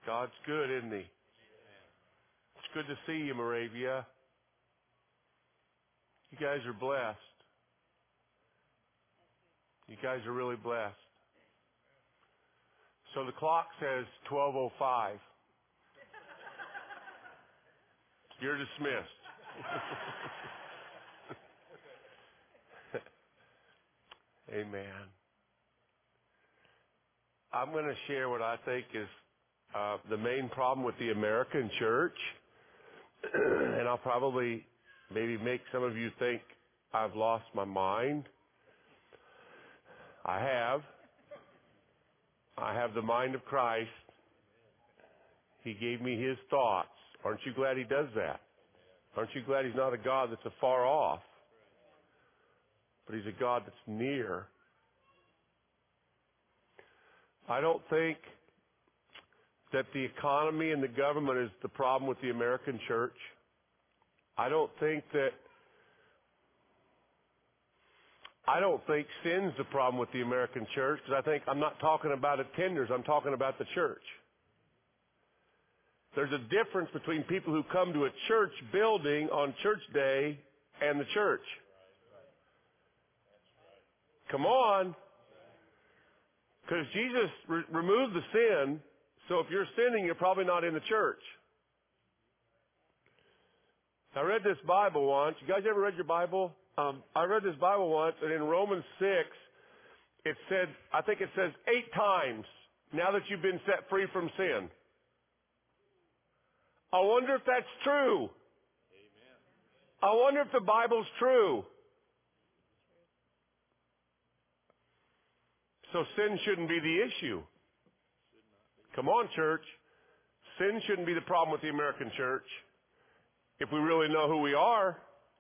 God's good, isn't He? It's good to see you, Moravia. You guys are blessed. You guys are really blessed. So the clock says 12:05. You're dismissed. Amen. I'm going to share what I think is the main problem with the American church. And I'll probably maybe make some of you think I've lost my mind. I have. I have the mind of Christ. He gave me His thoughts. Aren't you glad He does that? Aren't you glad He's not a God that's afar off, but He's a God that's near? I don't think that the economy and the government is the problem with the American church. I don't think sin's the problem with the American church, because I'm not talking about attenders, I'm talking about the church. There's a difference between people who come to a church building on church day and the church. Come on. Because Jesus removed the sin, so if you're sinning, you're probably not in the church. I read this Bible once. You guys ever read your Bible? I read this Bible once, and in Romans 6, it said, I think it says 8 times, now that you've been set free from sin. I wonder if that's true. Amen. I wonder if the Bible's true. So sin shouldn't be the issue. Come on, church. Sin shouldn't be the problem with the American church. If we really know who we are.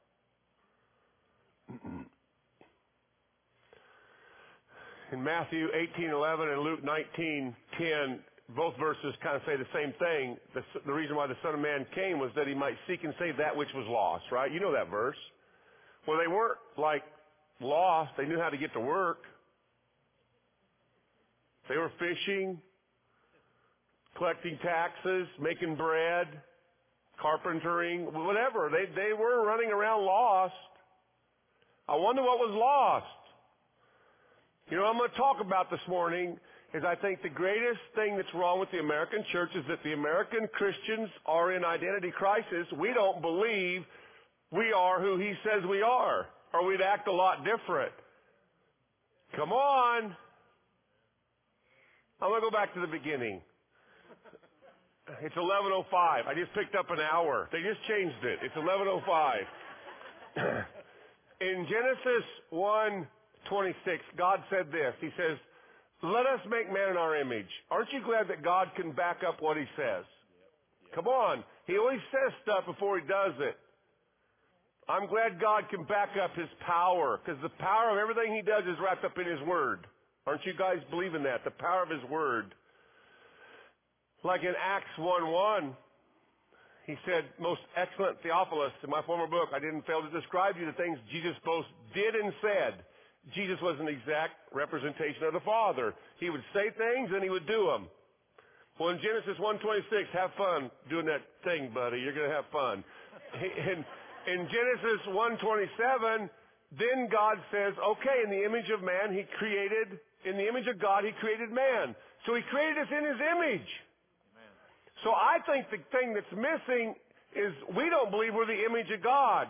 In Matthew 18:11 and Luke 19:10, both verses kind of say the same thing. The reason why the Son of Man came was that He might seek and save that which was lost, right? You know that verse. Well, they weren't like lost. They knew how to get to work. They were fishing, collecting taxes, making bread, carpentering, whatever. They were running around lost. I wonder what was lost. You know what I'm going to talk about this morning is I think the greatest thing that's wrong with the American church is that the American Christians are in identity crisis. We don't believe we are who He says we are, or we'd act a lot different. Come on. I'm going to go back to the beginning. It's 11:05. I just picked up an hour. They just changed it. It's 11:05. In Genesis 1:26, God said this. He says, let us make man in our image. Aren't you glad that God can back up what He says? Come on. He always says stuff before He does it. I'm glad God can back up His power, because the power of everything He does is wrapped up in His Word. Aren't you guys believing that? The power of His Word. Like in Acts 1:1, he said, most excellent Theophilus, in my former book, I didn't fail to describe you the things Jesus both did and said. Jesus was an exact representation of the Father. He would say things and He would do them. Well, in Genesis 1:26, have fun doing that thing, buddy. You're going to have fun. In Genesis 1:27, then God says, okay, in the image of man, in the image of God, He created man. So He created us in His image. Amen. So I think the thing that's missing is we don't believe we're the image of God.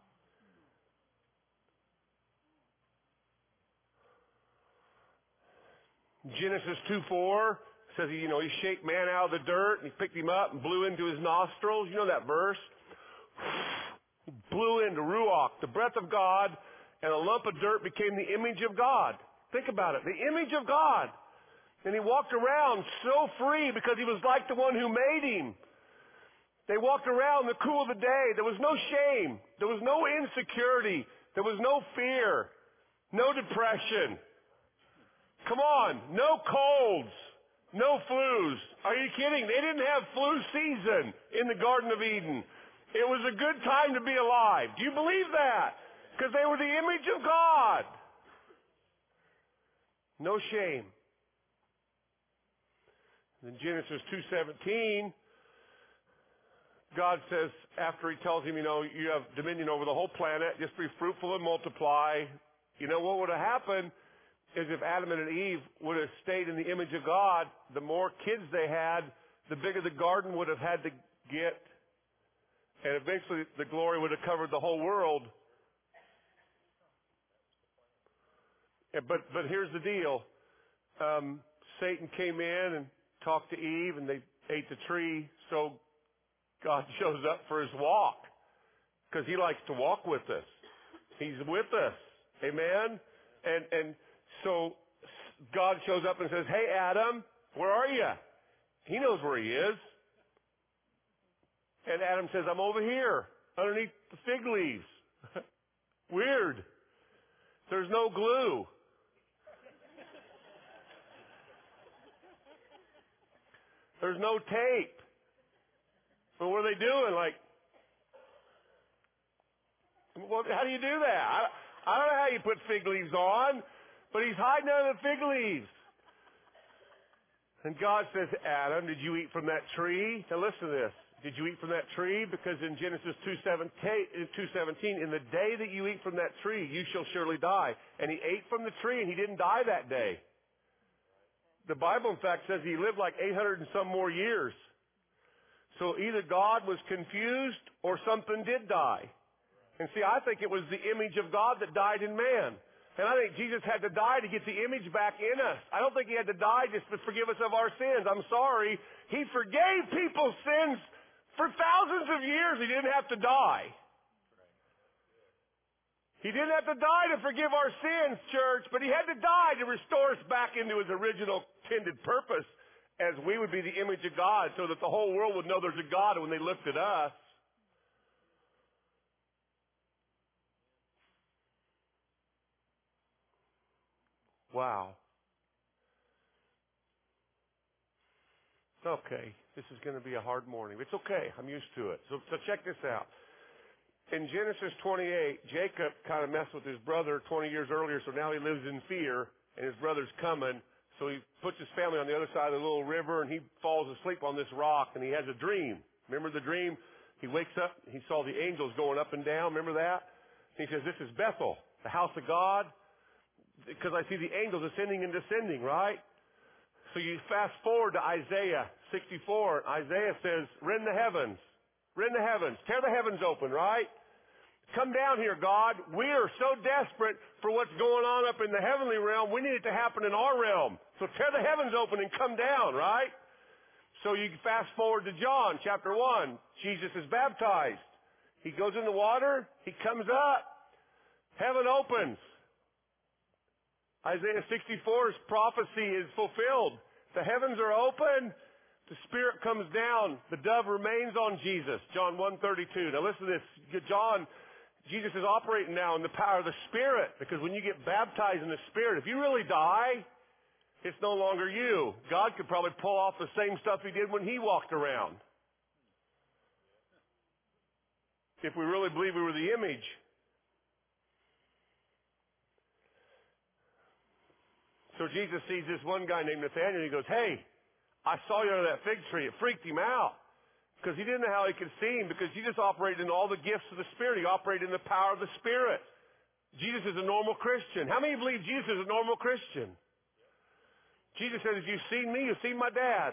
Genesis 2:4 says, He shaped man out of the dirt, and He picked him up and blew into his nostrils. You know that verse? He blew into Ruach, the breath of God, and a lump of dirt became the image of God. Think about it. The image of God. And He walked around so free because He was like the one who made him. They walked around in the cool of the day. There was no shame. There was no insecurity. There was no fear. No depression. Come on. No colds. No flus. Are you kidding? They didn't have flu season in the Garden of Eden. It was a good time to be alive. Do you believe that? Because they were the image of God. No shame. In Genesis 2:17, God says, after he tells him, you have dominion over the whole planet, just be fruitful and multiply. What would have happened is if Adam and Eve would have stayed in the image of God, the more kids they had, the bigger the garden would have had to get. And eventually the glory would have covered the whole world. But here's the deal. Satan came in and talked to Eve, and they ate the tree. So God shows up for his walk, because he likes to walk with us. He's with us. Amen? And so God shows up and says, hey, Adam, where are you? He knows where he is. And Adam says, I'm over here, underneath the fig leaves. Weird. There's no glue. There's no tape. But what are they doing? How do you do that? I don't know how you put fig leaves on, but he's hiding under the fig leaves. And God says, Adam, did you eat from that tree? Now listen to this. Did you eat from that tree? Because in Genesis 2:17, in the day that you eat from that tree, you shall surely die. And he ate from the tree, and he didn't die that day. The Bible, in fact, says he lived like 800 and some more years. So either God was confused or something did die. And see, I think it was the image of God that died in man. And I think Jesus had to die to get the image back in us. I don't think he had to die just to forgive us of our sins. I'm sorry. He forgave people's sins for thousands of years. He didn't have to die. He didn't have to die to forgive our sins, church, but he had to die to restore us back into his original intended purpose, as we would be the image of God, so that the whole world would know there's a God when they looked at us. Wow. Okay, this is going to be a hard morning. It's okay. I'm used to it. So check this out. In Genesis 28, Jacob kind of messed with his brother 20 years earlier, so now he lives in fear, and his brother's coming. So he puts his family on the other side of the little river, and he falls asleep on this rock, and he has a dream. Remember the dream? He wakes up, he saw the angels going up and down. Remember that? He says, this is Bethel, the house of God, because I see the angels ascending and descending, right? So you fast forward to Isaiah 64. Isaiah says, rend the heavens. Rend the heavens. Tear the heavens open, right? Come down here, God. We are so desperate for what's going on up in the heavenly realm. We need it to happen in our realm. So tear the heavens open and come down, right? So you fast forward to John chapter 1. Jesus is baptized. He goes in the water. He comes up. Heaven opens. Isaiah 64's prophecy is fulfilled. The heavens are open. The Spirit comes down. The dove remains on Jesus. John 1:32. Now listen to this. Jesus is operating now in the power of the Spirit, because when you get baptized in the Spirit, if you really die, it's no longer you. God could probably pull off the same stuff he did when he walked around. If we really believe we were the image. So Jesus sees this one guy named Nathaniel, and he goes, hey, I saw you under that fig tree. It freaked him out, because he didn't know how he could see him, because Jesus operated in all the gifts of the Spirit. He operated in the power of the Spirit. Jesus is a normal Christian. How many believe Jesus is a normal Christian? Jesus said, if you've seen me, you've seen my dad.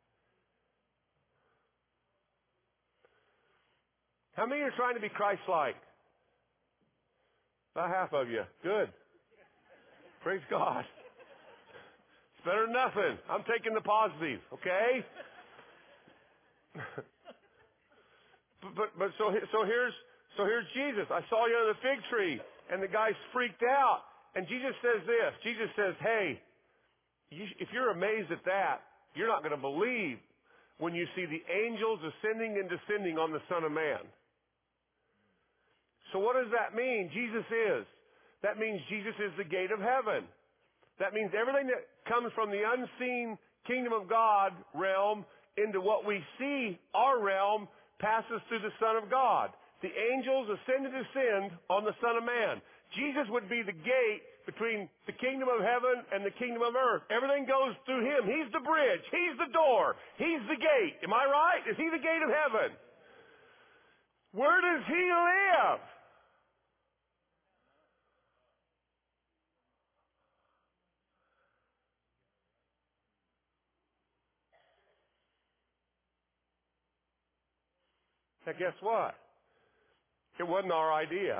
How many are trying to be Christ-like? About half of you. Good. Praise God. It's better than nothing. I'm taking the positive, okay? But so here's Jesus. I saw you under the fig tree, and the guy's freaked out. And Jesus says this. Jesus says, hey, if you're amazed at that, you're not going to believe when you see the angels ascending and descending on the Son of Man. So what does that mean? Jesus is. That means Jesus is the gate of heaven. That means everything that comes from the unseen kingdom of God realm into what we see, our realm, passes through the Son of God. The angels ascend and descend on the Son of Man. Jesus would be the gate between the kingdom of heaven and the kingdom of earth. Everything goes through him. He's the bridge. He's the door. He's the gate. Am I right? Is he the gate of heaven? Where does he live? Now guess what? It wasn't our idea.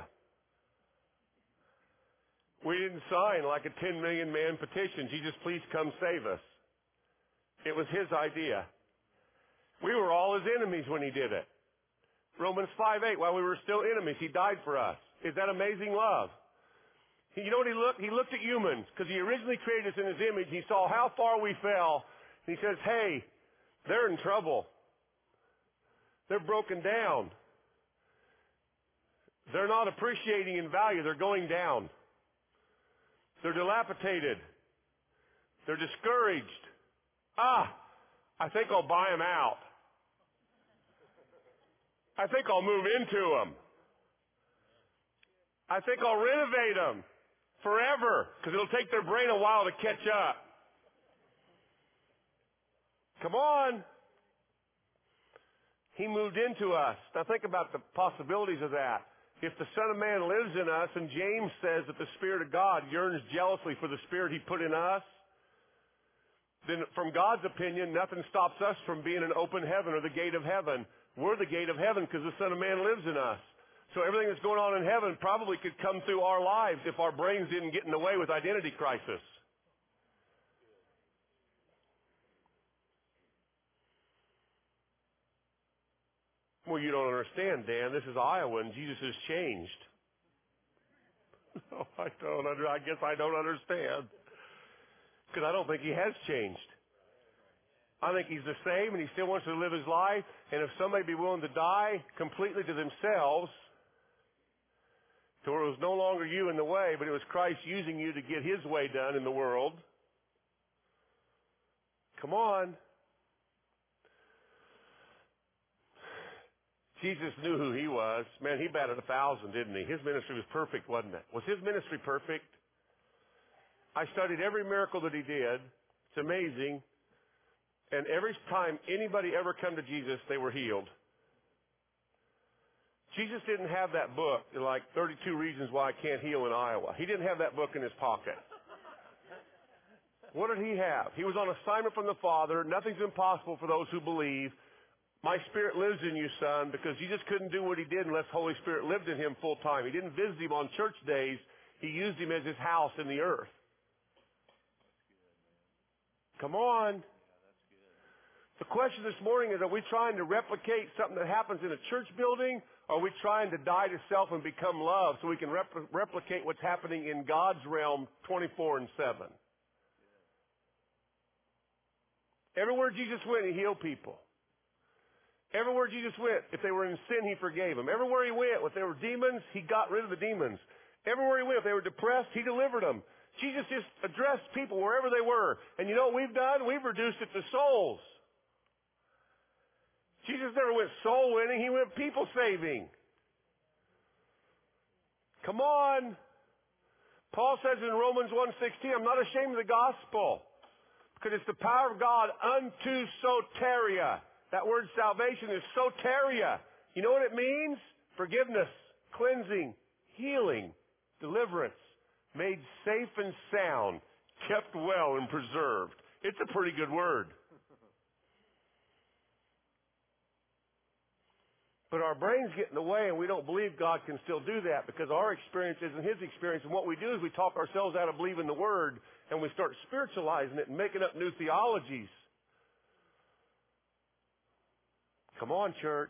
We didn't sign like a 10 million man petition, Jesus, please come save us. It was his idea. We were all his enemies when he did it. Romans 5:8, while we were still enemies, he died for us. Is that amazing love? You know what he looked? He looked at humans because he originally created us in his image. He saw how far we fell. And he says, hey, they're in trouble. They're broken down. They're not appreciating in value. They're going down. They're dilapidated. They're discouraged. I think I'll buy them out. I think I'll move into them. I think I'll renovate them forever because it'll take their brain a while to catch up. Come on. He moved into us. Now think about the possibilities of that. If the Son of Man lives in us, and James says that the Spirit of God yearns jealously for the Spirit he put in us, then from God's opinion, nothing stops us from being an open heaven or the gate of heaven. We're the gate of heaven because the Son of Man lives in us. So everything that's going on in heaven probably could come through our lives if our brains didn't get in the way with identity crisis. Well, you don't understand, Dan. This is Iowa, and Jesus has changed. No, I don't. I guess I don't understand. Because I don't think he has changed. I think he's the same, and he still wants to live his life. And if somebody be willing to die completely to themselves, to where it was no longer you in the way, but it was Christ using you to get his way done in the world. Come on. Jesus knew who he was. Man, he batted 1,000, didn't he? His ministry was perfect, wasn't it? Was his ministry perfect? I studied every miracle that he did. It's amazing. And every time anybody ever come to Jesus, they were healed. Jesus didn't have that book, like 32 Reasons Why I Can't Heal in Iowa. He didn't have that book in his pocket. What did he have? He was on assignment from the Father. Nothing's impossible for those who believe. My Spirit lives in you, son, because Jesus couldn't do what he did unless Holy Spirit lived in him full time. He didn't visit him on church days. He used him as his house in the earth. Come on. The question this morning is, are we trying to replicate something that happens in a church building, or are we trying to die to self and become love so we can replicate what's happening in God's realm 24/7? Everywhere Jesus went, he healed people. Everywhere Jesus went, if they were in sin, he forgave them. Everywhere he went, if they were demons, he got rid of the demons. Everywhere he went, if they were depressed, he delivered them. Jesus just addressed people wherever they were. And you know what we've done? We've reduced it to souls. Jesus never went soul winning. He went people saving. Come on. Paul says in Romans 1:16, I'm not ashamed of the gospel because it's the power of God unto soteria. That word salvation is soteria. You know what it means? Forgiveness, cleansing, healing, deliverance, made safe and sound, kept well and preserved. It's a pretty good word. But our brains get in the way and we don't believe God can still do that because our experience isn't his experience. And what we do is we talk ourselves out of believing the word and we start spiritualizing it and making up new theologies. Come on, church.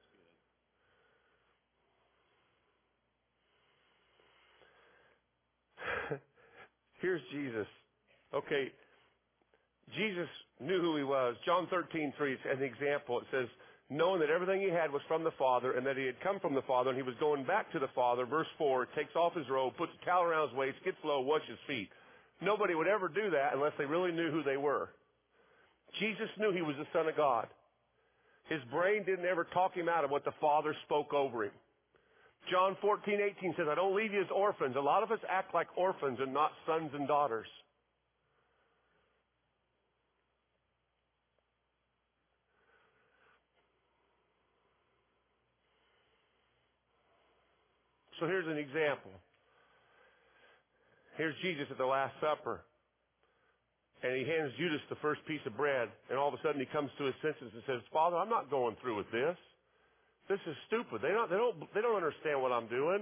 Here's Jesus. Okay. Jesus knew who he was. John 13:3 is an example. It says, knowing that everything he had was from the Father and that he had come from the Father and he was going back to the Father. Verse 4, takes off his robe, puts a towel around his waist, gets low, washes his feet. Nobody would ever do that unless they really knew who they were. Jesus knew he was the Son of God. His brain didn't ever talk him out of what the Father spoke over him. John 14:18 says, I don't leave you as orphans. A lot of us act like orphans and not sons and daughters. So here's an example. Here's Jesus at the Last Supper. And he hands Judas the first piece of bread. And all of a sudden he comes to his senses and says, Father, I'm not going through with this. This is stupid. They don't understand what I'm doing.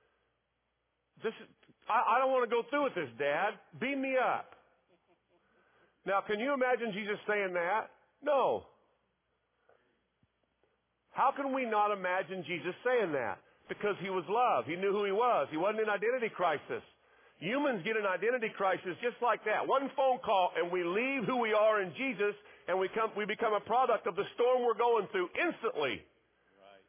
I don't want to go through with this, Dad. Beam me up. Now, can you imagine Jesus saying that? No. How can we not imagine Jesus saying that? Because he was love. He knew who he was. He wasn't in identity crisis. Humans get an identity crisis just like that. One phone call and we leave who we are in Jesus and we become a product of the storm we're going through instantly. Right.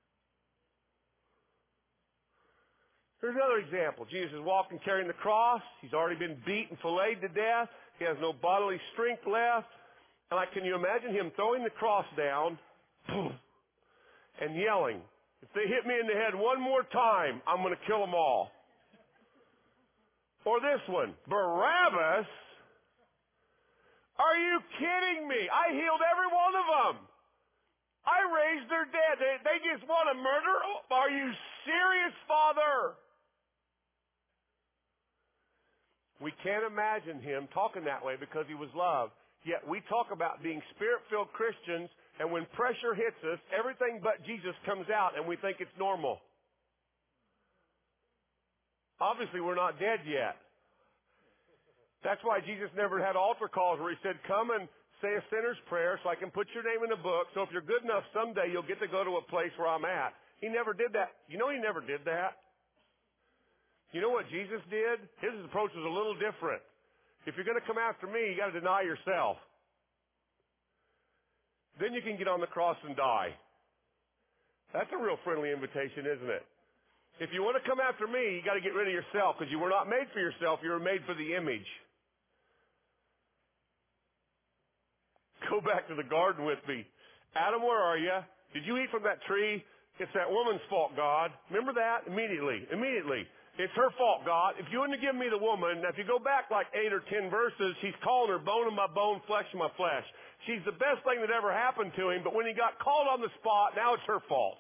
Here's another example. Jesus is walking carrying the cross. He's already been beaten, filleted to death. He has no bodily strength left. And can you imagine him throwing the cross down and yelling, if they hit me in the head one more time, I'm going to kill them all. Or this one, Barabbas? Are you kidding me? I healed every one of them. I raised their dead. They just want to murder? Are you serious, Father? We can't imagine him talking that way because he was love. Yet we talk about being Spirit-filled Christians, and when pressure hits us, everything but Jesus comes out, and we think it's normal. Obviously, we're not dead yet. That's why Jesus never had altar calls where he said, come and say a sinner's prayer so I can put your name in the book, so if you're good enough someday, you'll get to go to a place where I'm at. He never did that. You know he never did that? You know what Jesus did? His approach was a little different. If you're going to come after me, you got to deny yourself. Then you can get on the cross and die. That's a real friendly invitation, isn't it? If you want to come after me, you got to get rid of yourself because you were not made for yourself. You were made for the image. Go back to the garden with me. Adam, where are you? Did you eat from that tree? It's that woman's fault, God. Remember that? Immediately. It's her fault, God. If you wouldn't have given me the woman, now if you go back like 8 or 10 verses, he's calling her bone of my bone, flesh of my flesh. She's the best thing that ever happened to him, but when he got called on the spot, now it's her fault.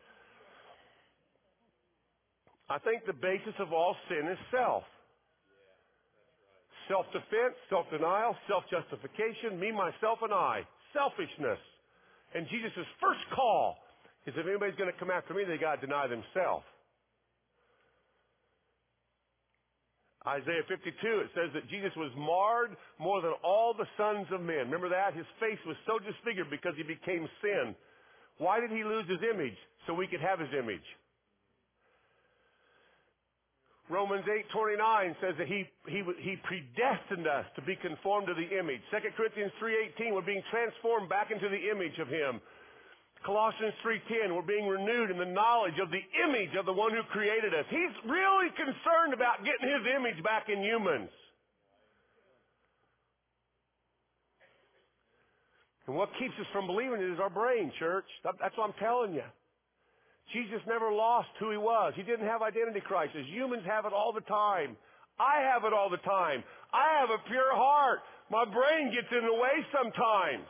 I think the basis of all sin is self. Self-defense, self-denial, self-justification, me, myself, and I. Selfishness. And Jesus' first call is if anybody's going to come after me, they got to deny themselves. Isaiah 52, it says that Jesus was marred more than all the sons of men. Remember that? His face was so disfigured because he became sin. Why did he lose his image? So we could have his image. Romans 8:29 says that he predestined us to be conformed to the image. 2 Corinthians 3:18, we're being transformed back into the image of him. Colossians 3:10, we're being renewed in the knowledge of the image of the one who created us. He's really concerned about getting his image back in humans. And what keeps us from believing it is our brain, church. That's what I'm telling you. Jesus never lost who he was. He didn't have identity crisis. Humans have it all the time. I have it all the time. I have a pure heart. My brain gets in the way sometimes.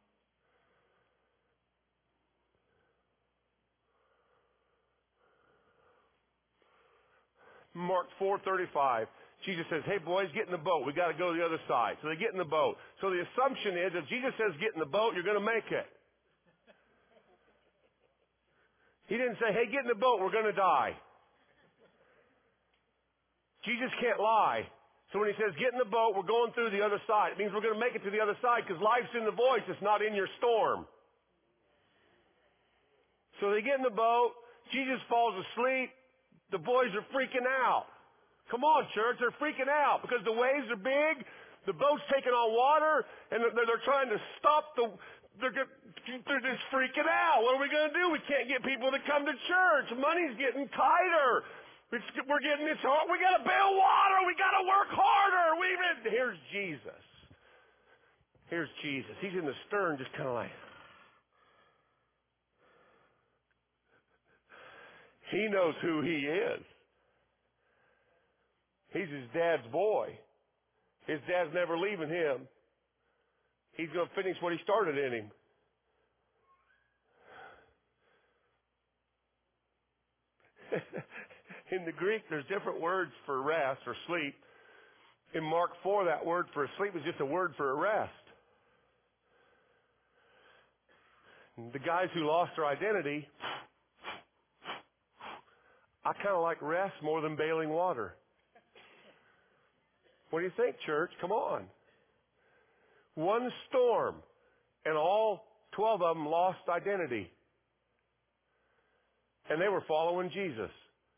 Mark 4:35. Jesus says, hey boys, get in the boat. We got to go to the other side. So they get in the boat. So the assumption is if Jesus says get in the boat, you're going to make it. He didn't say, hey, get in the boat, we're going to die. Jesus can't lie. So when he says get in the boat, we're going through the other side. It means we're going to make it to the other side because life's in the voice. It's not in your storm. So they get in the boat. Jesus falls asleep. The boys are freaking out. Come on, church. They're freaking out because the waves are big. The boat's taking on water, and they're trying to stop the... They're just freaking out. What are we going to do? We can't get people to come to church. Money's getting tighter. We're getting this hard. We got to bail water. We got to work harder. Here's Jesus. Here's Jesus. He's in the stern just kind of like... He knows who he is. He's his dad's boy. His dad's never leaving him. He's going to finish what he started in him. In the Greek, there's different words for rest or sleep. In Mark 4, that word for sleep is just a word for a rest. The guys who lost their identity, I kind of like rest more than bailing water. What do you think, church? Come on. One storm, and all 12 of them lost identity. And they were following Jesus.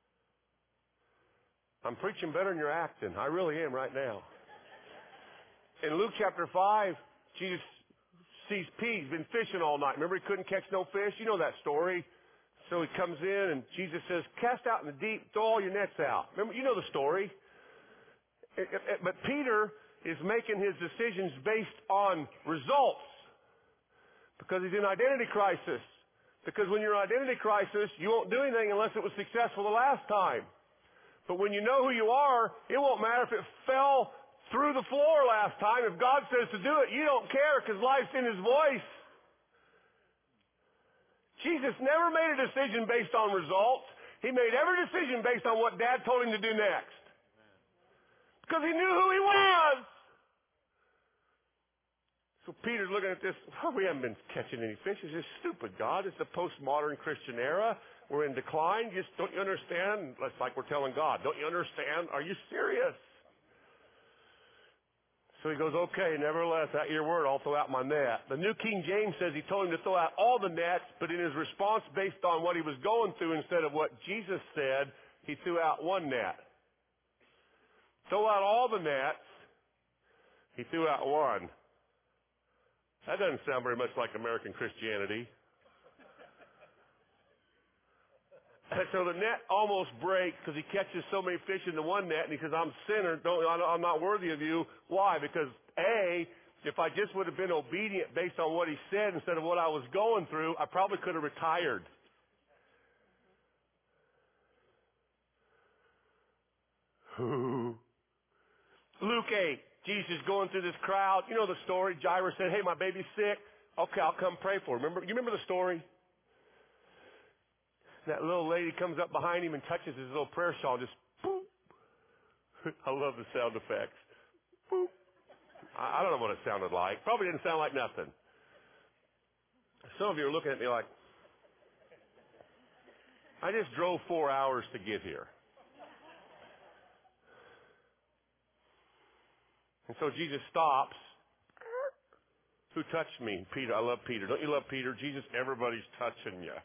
I'm preaching better than you're acting. I really am right now. In Luke chapter 5, Jesus sees Pete. He's been fishing all night. Remember, he couldn't catch no fish? You know that story. So he comes in, and Jesus says, cast out in the deep, throw all your nets out. Remember, you know the story. But Peter is making his decisions based on results because he's in identity crisis. Because when you're in identity crisis, you won't do anything unless it was successful the last time. But when you know who you are, it won't matter if it fell through the floor last time. If God says to do it, you don't care because life's in His voice. Jesus never made a decision based on results. He made every decision based on what Dad told him to do next. Because he knew who he was. So Peter's looking at this. Oh, we haven't been catching any fish. It's just stupid, God. It's the postmodern Christian era. We're in decline. Just don't you understand? It's like we're telling God, don't you understand? Are you serious? So he goes, okay, nevertheless, at your word, I'll throw out my net. The New King James says he told him to throw out all the nets, but in his response based on what he was going through instead of what Jesus said, he threw out one net. Throw out all the nets, he threw out one. That doesn't sound very much like American Christianity. And so the net almost breaks because he catches so many fish in the one net, and he says, I'm a sinner. I'm not worthy of you. Why? Because, A, if I just would have been obedient based on what he said instead of what I was going through, I probably could have retired. Luke 8, Jesus going through this crowd. You know the story. Jairus said, hey, my baby's sick. Okay, I'll come pray for her. You remember the story? That little lady comes up behind him and touches his little prayer shawl. Just boop. I love the sound effects. Boop. I don't know what it sounded like. Probably didn't sound like nothing. Some of you are looking at me like, I just drove 4 hours to get here. And so Jesus stops. Who touched me? Peter. I love Peter. Don't you love Peter? Jesus, everybody's touching you.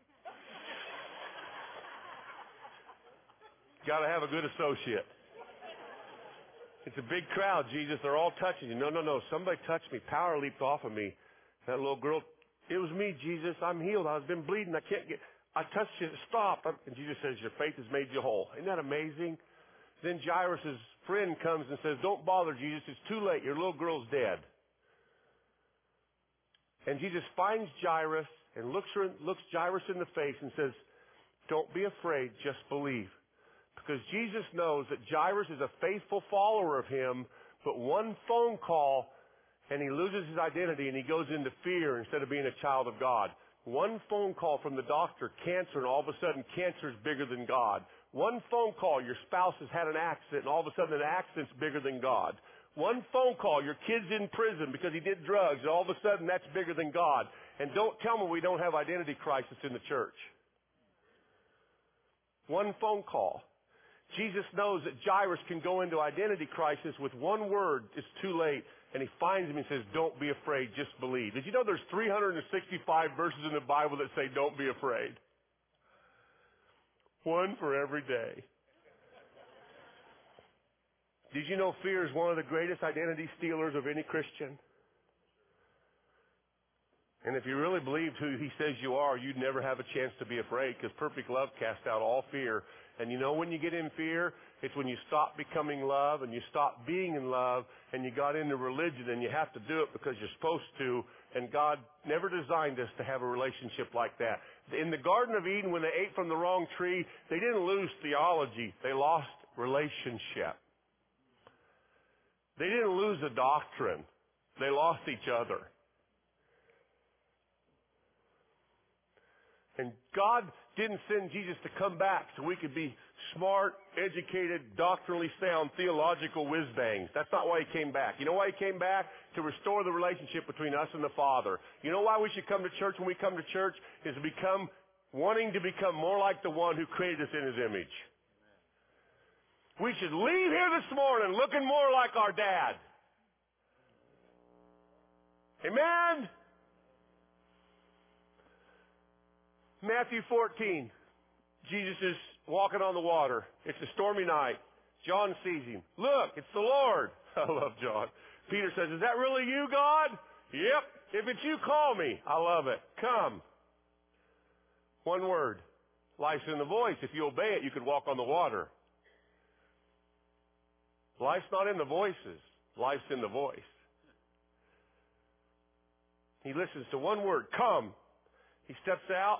Got to have a good associate. It's a big crowd, Jesus. They're all touching you. No. Somebody touched me. Power leaped off of me. That little girl, it was me, Jesus. I'm healed. I've been bleeding. I touched you. Stop. And Jesus says, your faith has made you whole. Isn't that amazing? Then Jairus' friend comes and says, don't bother, Jesus. It's too late. Your little girl's dead. And Jesus finds Jairus and looks Jairus in the face and says, don't be afraid. Just believe. Because Jesus knows that Jairus is a faithful follower of him, but one phone call and he loses his identity and he goes into fear instead of being a child of God. One phone call from the doctor, cancer, and all of a sudden cancer is bigger than God. One phone call, your spouse has had an accident and all of a sudden an accident's bigger than God. One phone call, your kid's in prison because he did drugs and all of a sudden that's bigger than God. And don't tell me we don't have identity crisis in the church. One phone call. Jesus knows that Jairus can go into identity crisis with one word, it's too late, and he finds him and says, don't be afraid, just believe. Did you know there's 365 verses in the Bible that say don't be afraid? One for every day. Did you know fear is one of the greatest identity stealers of any Christian? And if you really believed who he says you are, you'd never have a chance to be afraid because perfect love casts out all fear. And you know when you get in fear, it's when you stop becoming love and you stop being in love and you got into religion and you have to do it because you're supposed to And God never designed us to have a relationship like that. In the Garden of Eden, when they ate from the wrong tree, they didn't lose theology. They lost relationship. They didn't lose a doctrine. They lost each other. And God didn't send Jesus to come back so we could be smart, educated, doctrinally sound, theological whiz-bangs. That's not why He came back. You know why He came back? To restore the relationship between us and the Father. You know why we should come to church when we come to church? Is wanting to become more like the one who created us in His image. We should leave here this morning looking more like our dad. Amen? Matthew 14. Jesus is walking on the water. It's a stormy night. John sees Him. Look, it's the Lord. I love John. Peter says, is that really you, God? Yep. If it's you, call me. I love it. Come. One word. Life's in the voice. If you obey it, you could walk on the water. Life's not in the voices. Life's in the voice. He listens to one word. Come. He steps out.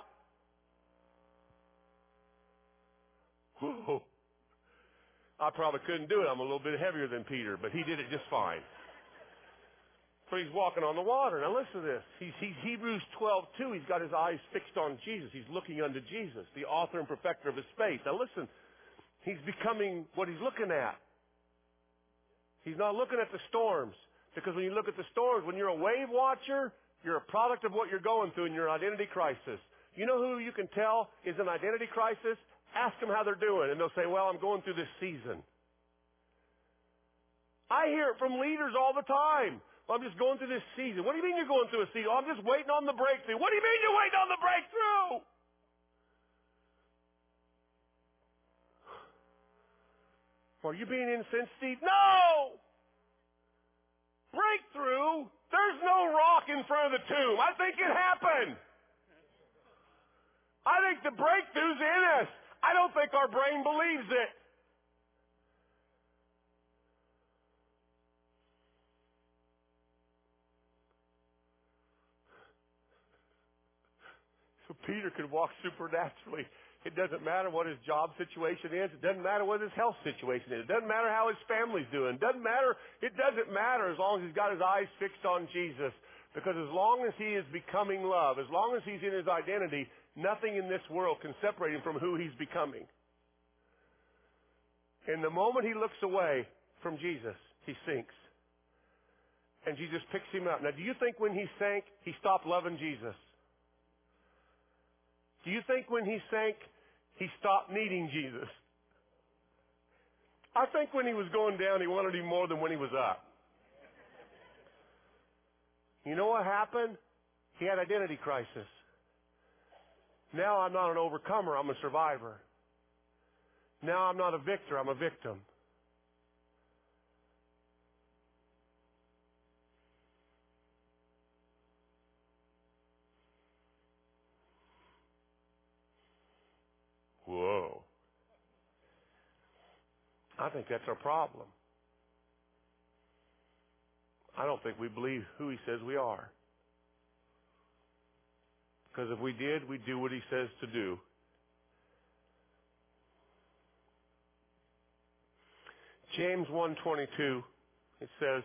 Whoa. I probably couldn't do it. I'm a little bit heavier than Peter, but he did it just fine. So he's walking on the water. Now listen to this. He's Hebrews 12:2. He's got his eyes fixed on Jesus. He's looking unto Jesus, the author and perfecter of his faith. Now listen. He's becoming what he's looking at. He's not looking at the storms. Because when you look at the storms, when you're a wave watcher, you're a product of what you're going through in your identity crisis. You know who you can tell is an identity crisis? Ask them how they're doing, and they'll say, well, I'm going through this season. I hear it from leaders all the time. Well, I'm just going through this season. What do you mean you're going through a season? Oh, I'm just waiting on the breakthrough. What do you mean you're waiting on the breakthrough? Are you being insensitive? No! Breakthrough? There's no rock in front of the tomb. I think it happened. I think the breakthrough's in us. I don't think our brain believes it. So Peter could walk supernaturally. It doesn't matter what his job situation is. It doesn't matter what his health situation is. It doesn't matter how his family's doing. It doesn't matter as long as he's got his eyes fixed on Jesus. Because as long as he is becoming love, as long as he's in his identity, nothing in this world can separate him from who he's becoming. And the moment he looks away from Jesus, he sinks. And Jesus picks him up. Now, do you think when he sank, he stopped loving Jesus? Do you think when he sank, he stopped needing Jesus? I think when he was going down, he wanted him more than when he was up. You know what happened? He had identity crisis. Now I'm not an overcomer, I'm a survivor. Now I'm not a victor, I'm a victim. Whoa. I think that's our problem. I don't think we believe who he says we are. Because if we did, we'd do what he says to do. James 1:22, it says,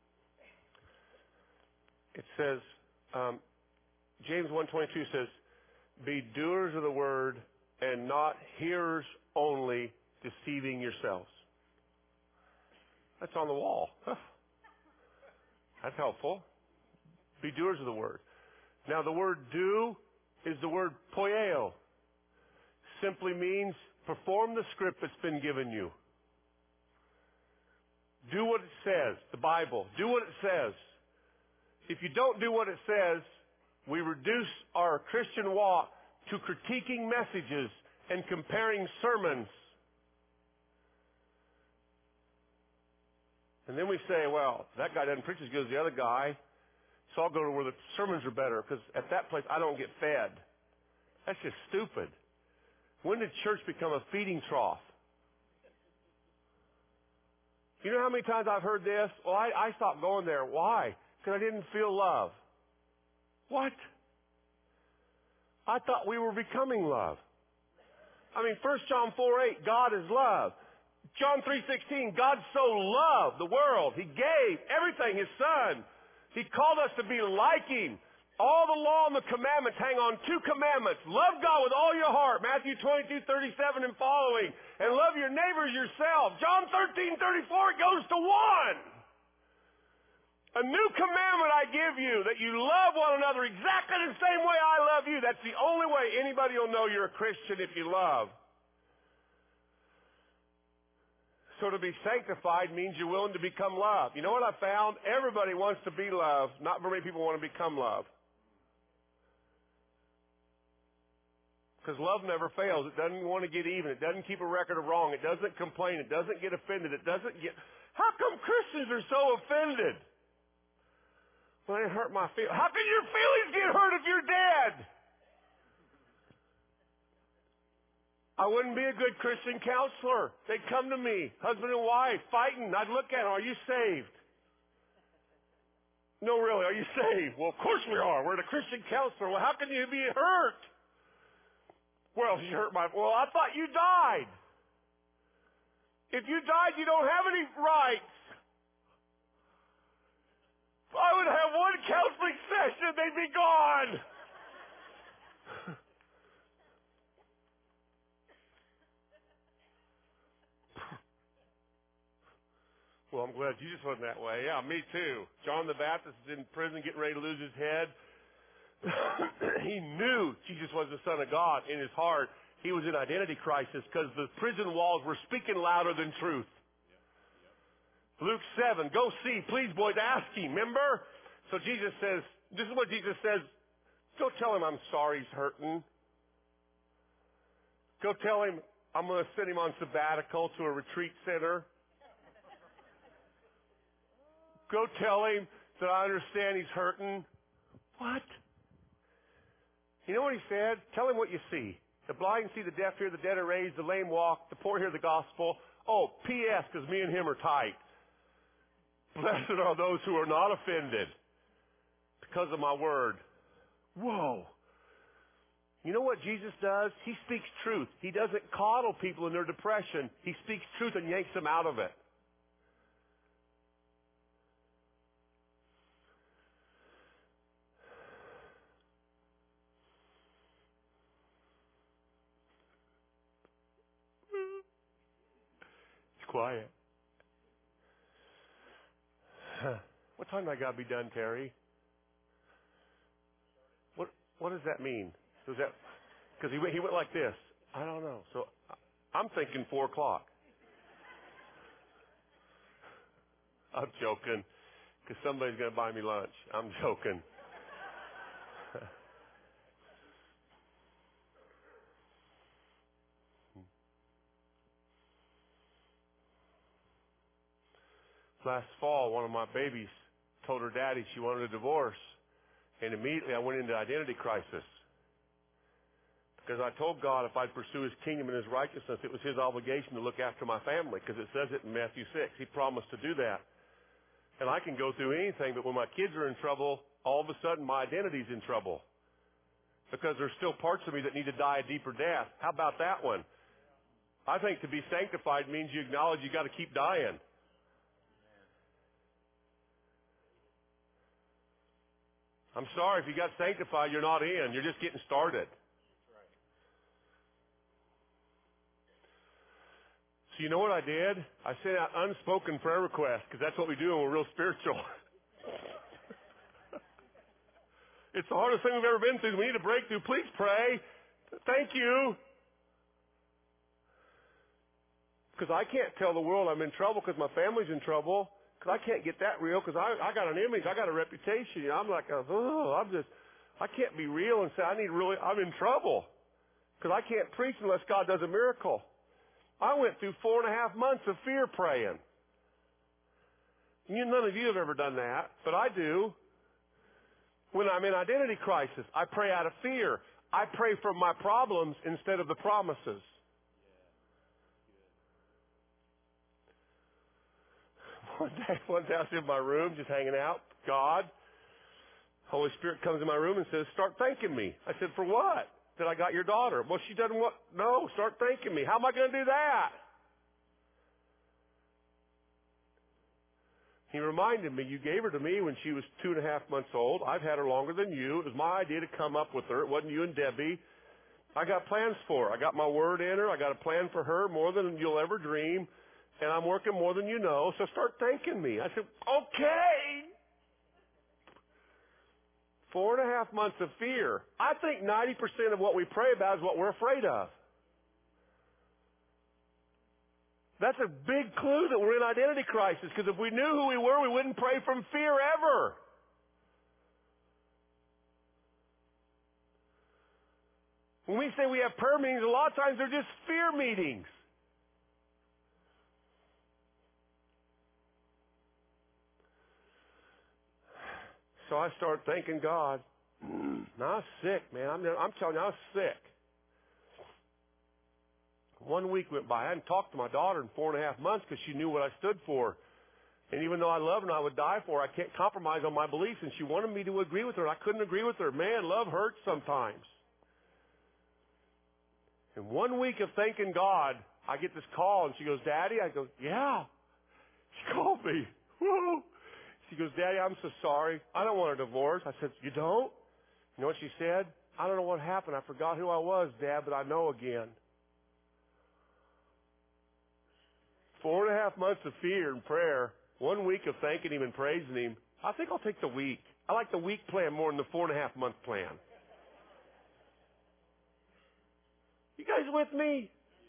James 1:22 says, be doers of the word and not hearers only, deceiving yourselves. That's on the wall. That's helpful. Be doers of the word. Now the word do is the word poieo. Simply means perform the script that's been given you. Do what it says, the Bible. Do what it says. If you don't do what it says, we reduce our Christian walk to critiquing messages and comparing sermons. And then we say, well, that guy doesn't preach as good as the other guy, so I'll go to where the sermons are better, because at that place I don't get fed. That's just stupid. When did church become a feeding trough? You know how many times I've heard this? Well, I stopped going there. Why? Because I didn't feel love. What? I thought we were becoming love. I mean, 1 John 4:8, God is love. John 3:16, God so loved the world. He gave everything, His Son. He called us to be like Him. All the law and the commandments hang on two commandments. Love God with all your heart, Matthew 22:37 and following. And love your neighbors yourself. John 13:34, it goes to one. A new commandment I give you, that you love one another exactly the same way I love you. That's the only way anybody will know you're a Christian, if you love. So to be sanctified means you're willing to become love. You know what I found? Everybody wants to be loved. Not very many people want to become love. Because love never fails. It doesn't want to get even. It doesn't keep a record of wrong. It doesn't complain. It doesn't get offended. It doesn't get... How come Christians are so offended? Well, it hurt my feelings. How can your feelings get hurt if you're dead? I wouldn't be a good Christian counselor. They'd come to me, husband and wife, fighting. I'd look at them. Are you saved? No, really. Are you saved? Well, of course we are. We're the Christian counselor. Well, how can you be hurt? Well, you hurt my... Well, I thought you died. If you died, you don't have any rights. If I would have one counseling session, they'd be gone. Well, I'm glad Jesus wasn't that way. Yeah, me too. John the Baptist is in prison getting ready to lose his head. He knew Jesus was the Son of God in his heart. He was in identity crisis because the prison walls were speaking louder than truth. Luke 7, go see, please boys, ask him, remember? So Jesus says, this is what Jesus says, go tell him I'm sorry he's hurting. Go tell him I'm going to send him on sabbatical to a retreat center. Go tell him that I understand he's hurting. What? You know what he said? Tell him what you see. The blind see, the deaf hear, the dead are raised, the lame walk, the poor hear the gospel. Oh, P.S., because me and him are tight. Blessed are those who are not offended because of my word. Whoa. You know what Jesus does? He speaks truth. He doesn't coddle people in their depression. He speaks truth and yanks them out of it. It's quiet. What time do I got to be done, Terry? What does that mean? Does that? Because he went like this. I don't know. So I'm thinking 4 o'clock. I'm joking, because somebody's going to buy me lunch. I'm joking. Last fall, one of my babies told her daddy she wanted a divorce. And immediately I went into identity crisis. Because I told God if I'd pursue His kingdom and His righteousness, it was His obligation to look after my family. Because it says it in Matthew 6. He promised to do that. And I can go through anything, but when my kids are in trouble, all of a sudden my identity's in trouble. Because there's still parts of me that need to die a deeper death. How about that one? I think to be sanctified means you acknowledge you got to keep dying. I'm sorry, if you got sanctified, you're not in. You're just getting started. So you know what I did? I sent out unspoken prayer requests, because that's what we do when we're real spiritual. It's the hardest thing we've ever been through. We need a breakthrough. Please pray. Thank you. Because I can't tell the world I'm in trouble because my family's in trouble. Because I can't get that real because I got an image. I got a reputation. You know, I'm like, I can't be real and say I'm in trouble. Because I can't preach unless God does a miracle. I went through 4.5 months of fear praying. None of you have ever done that, but I do. When I'm in identity crisis, I pray out of fear. I pray for my problems instead of the promises. One day I was in my room just hanging out. God, Holy Spirit comes in my room and says, start thanking me. I said, for what? That I got your daughter. Well, she doesn't want, no, start thanking me. How am I going to do that? He reminded me, you gave her to me when she was 2.5 months old. I've had her longer than you. It was my idea to come up with her. It wasn't you and Debbie. I got plans for her. I got my word in her. I got a plan for her more than you'll ever dream. And I'm working more than you know. So start thanking me. I said, okay. 4.5 months of fear. I think 90% of what we pray about is what we're afraid of. That's a big clue that we're in identity crisis, because if we knew who we were, we wouldn't pray from fear ever. When we say we have prayer meetings, a lot of times they're just fear meetings. So I start thanking God. Now I was sick, man. I'm telling you, I was sick. 1 week went by. I hadn't talked to my daughter in 4.5 months because she knew what I stood for. And even though I love her and I would die for her, I can't compromise on my beliefs. And she wanted me to agree with her. I couldn't agree with her. Man, love hurts sometimes. In 1 week of thanking God, I get this call and she goes, Daddy? I go, yeah. She called me. Whoa. She goes, Daddy, I'm so sorry. I don't want a divorce. I said, you don't? You know what she said? I don't know what happened. I forgot who I was, Dad, but I know again. 4.5 months of fear and prayer, 1 week of thanking Him and praising Him. I think I'll take the week. I like the week plan more than the 4.5 month plan. You guys with me?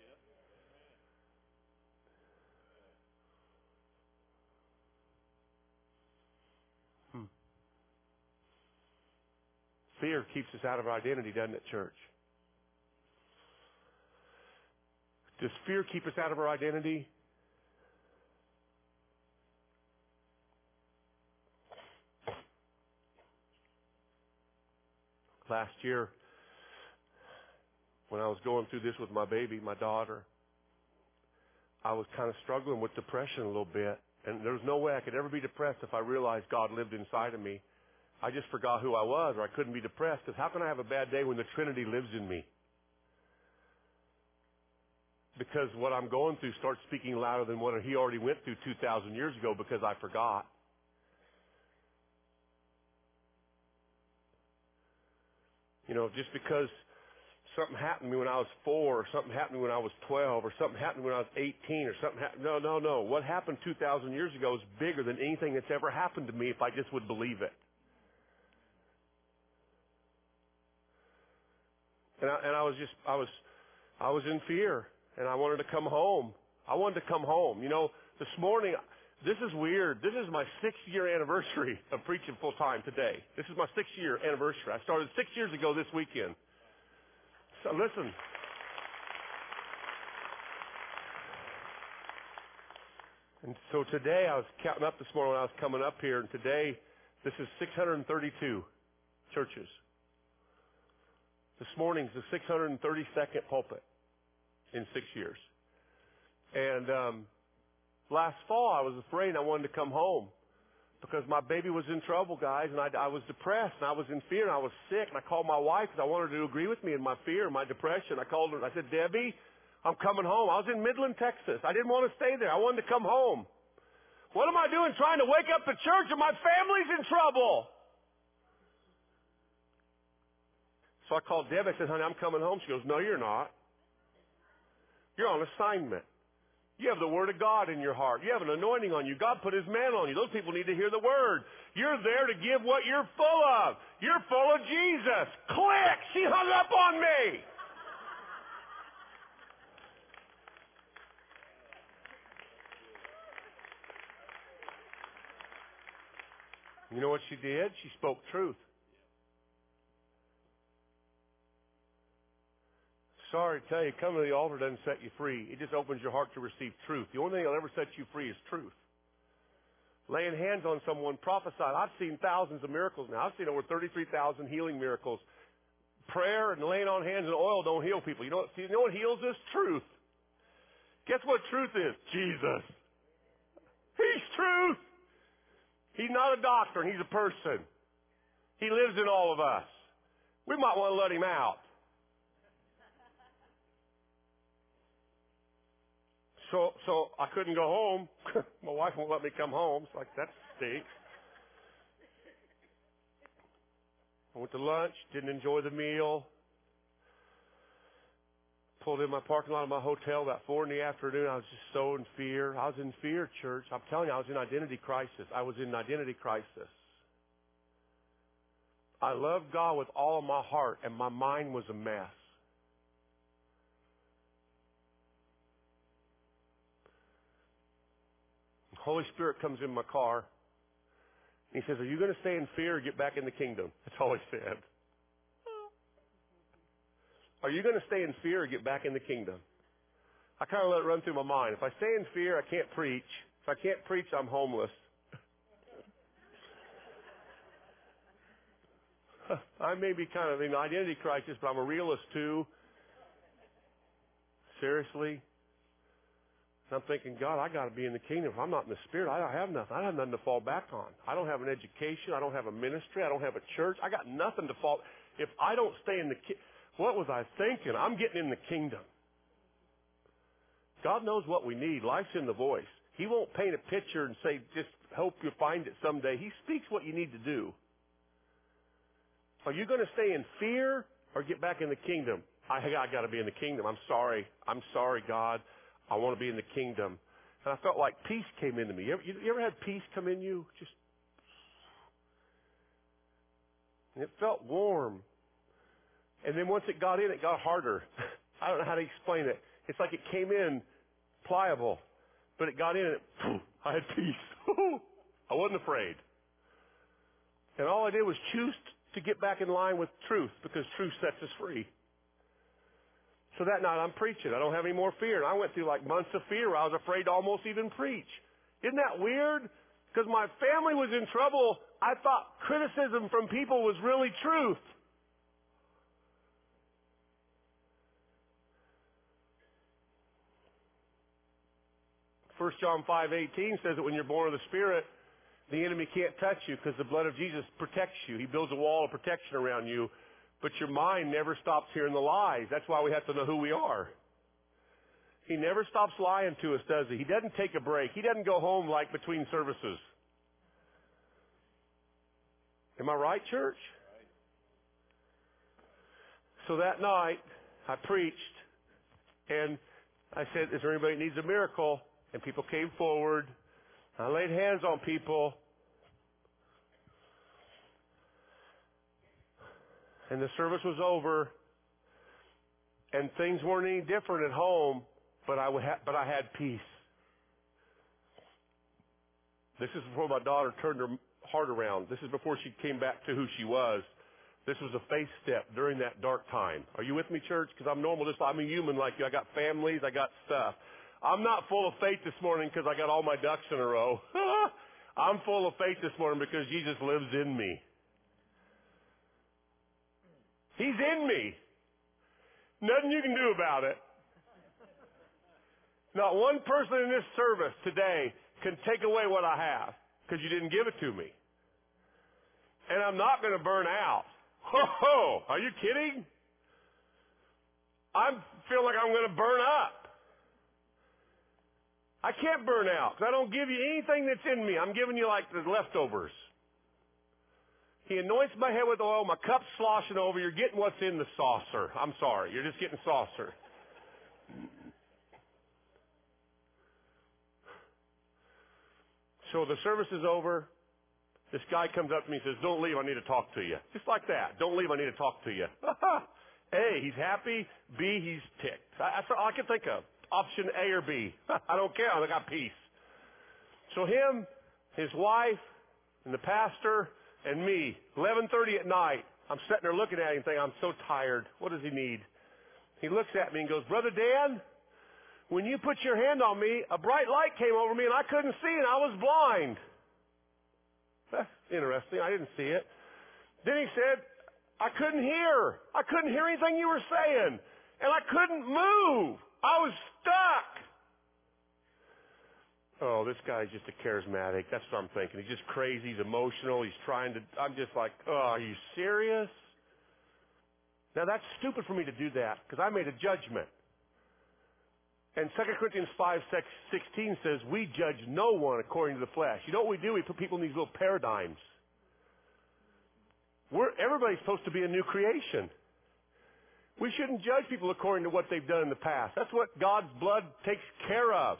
Fear keeps us out of our identity, doesn't it, church? Does fear keep us out of our identity? Last year, when I was going through this with my baby, my daughter, I was kind of struggling with depression a little bit. And there was no way I could ever be depressed if I realized God lived inside of me. I just forgot who I was, or I couldn't be depressed, because how can I have a bad day when the Trinity lives in me? Because what I'm going through starts speaking louder than what He already went through 2,000 years ago because I forgot. You know, just because something happened to me when I was 4, or something happened to me when I was 12, or something happened to me when I was 18, or something happened. No. What happened 2,000 years ago is bigger than anything that's ever happened to me if I just would believe it. And I was in fear, and I wanted to come home. You know, this morning, this is weird. This is my 6-year anniversary of preaching full time today. This is my 6-year anniversary. I started 6 years ago this weekend. So listen. And so today, I was counting up this morning when I was coming up here, and today, this is 632 churches. This morning's the 632nd pulpit in 6 years. And last fall, I was afraid I wanted to come home because my baby was in trouble, guys, and I was depressed, and I was in fear, and I was sick, and I called my wife because I wanted her to agree with me in my fear and my depression. I called her, and I said, Debbie, I'm coming home. I was in Midland, Texas. I didn't want to stay there. I wanted to come home. What am I doing trying to wake up the church and my family's in trouble? So I called Deb. I said, honey, I'm coming home. She goes, no, you're not. You're on assignment. You have the Word of God in your heart. You have an anointing on you. God put His man on you. Those people need to hear the Word. You're there to give what you're full of. You're full of Jesus. Click! She hung up on me. You know what she did? She spoke truth. Sorry to tell you, coming to the altar doesn't set you free. It just opens your heart to receive truth. The only thing that'll ever set you free is truth. Laying hands on someone, prophesying. I've seen thousands of miracles now. I've seen over 33,000 healing miracles. Prayer and laying on hands and oil don't heal people. You know what heals us? Truth. Guess what truth is? Jesus. He's truth. He's not a doctor, and He's a person. He lives in all of us. We might want to let him out. So I couldn't go home. My wife won't let me come home. It's like, that stinks. I went to lunch, didn't enjoy the meal. Pulled in my parking lot of my hotel about 4 in the afternoon. I was just so in fear. I was in fear, church. I'm telling you, I was in identity crisis. I was in identity crisis. I loved God with all of my heart, and my mind was a mess. The Holy Spirit comes in my car. He says, are you going to stay in fear or get back in the kingdom? That's all he said. Are you going to stay in fear or get back in the kingdom? I kind of let it run through my mind. If I stay in fear, I can't preach. If I can't preach, I'm homeless. I may be kind of in an identity crisis, but I'm a realist too. Seriously. And I'm thinking, God, I got to be in the kingdom. If I'm not in the Spirit, I don't have nothing. I have nothing to fall back on. I don't have an education. I don't have a ministry. I don't have a church. I got nothing to fall. If I don't stay in the kingdom, what was I thinking? I'm getting in the kingdom. God knows what we need. Life's in the voice. He won't paint a picture and say, just hope you find it someday. He speaks what you need to do. Are you going to stay in fear or get back in the kingdom? I got to be in the kingdom. I'm sorry. I'm sorry, God. I want to be in the kingdom. And I felt like peace came into me. You ever had peace come in you? And it felt warm. And then once it got in, it got harder. I don't know how to explain it. It's like it came in pliable, but it got in and I had peace. I wasn't afraid. And all I did was choose to get back in line with truth, because truth sets us free. So that night I'm preaching. I don't have any more fear. And I went through like months of fear where I was afraid to almost even preach. Isn't that weird? Because my family was in trouble. I thought criticism from people was really truth. 1 John 5:18 says that when you're born of the Spirit, the enemy can't touch you because the blood of Jesus protects you. He builds a wall of protection around you. But your mind never stops hearing the lies. That's why we have to know who we are. He never stops lying to us, does he? He doesn't take a break. He doesn't go home like between services. Am I right, church? So that night, I preached, and I said, is there anybody that needs a miracle? And people came forward. I laid hands on people. And the service was over, and things weren't any different at home, but I had peace. This is before my daughter turned her heart around. This is before she came back to who she was. This was a faith step during that dark time. Are you with me, church? Because I'm normal. I'm a human like you. I got families. I got stuff. I'm not full of faith this morning because I got all my ducks in a row. I'm full of faith this morning because Jesus lives in me. He's in me. Nothing you can do about it. Not one person in this service today can take away what I have because you didn't give it to me. And I'm not going to burn out. Ho! Are you kidding? I feel like I'm going to burn up. I can't burn out because I don't give you anything that's in me. I'm giving you like the leftovers. He anoints my head with oil. My cup's sloshing over. You're getting what's in the saucer. I'm sorry. You're just getting saucer. So the service is over. This guy comes up to me and says, don't leave. I need to talk to you. Just like that. Don't leave. I need to talk to you. A, he's happy. B, he's ticked. That's all I can think of. Option A or B. I don't care. I got peace. So him, his wife, and the pastor, and me, 11:30 at night, I'm sitting there looking at him thinking, I'm so tired. What does he need? He looks at me and goes, Brother Dan, when you put your hand on me, a bright light came over me and I couldn't see and I was blind. That's interesting. I didn't see it. Then he said, I couldn't hear. I couldn't hear anything you were saying. And I couldn't move. I was stuck. oh, this guy's just a charismatic. That's what I'm thinking. He's just crazy. He's emotional. He's trying to, I'm just like, oh, are you serious? Now, that's stupid for me to do that because I made a judgment. And 2 Corinthians 5:16 says, we judge no one according to the flesh. You know what we do? We put people in these little paradigms. Everybody's supposed to be a new creation. We shouldn't judge people according to what they've done in the past. That's what God's blood takes care of.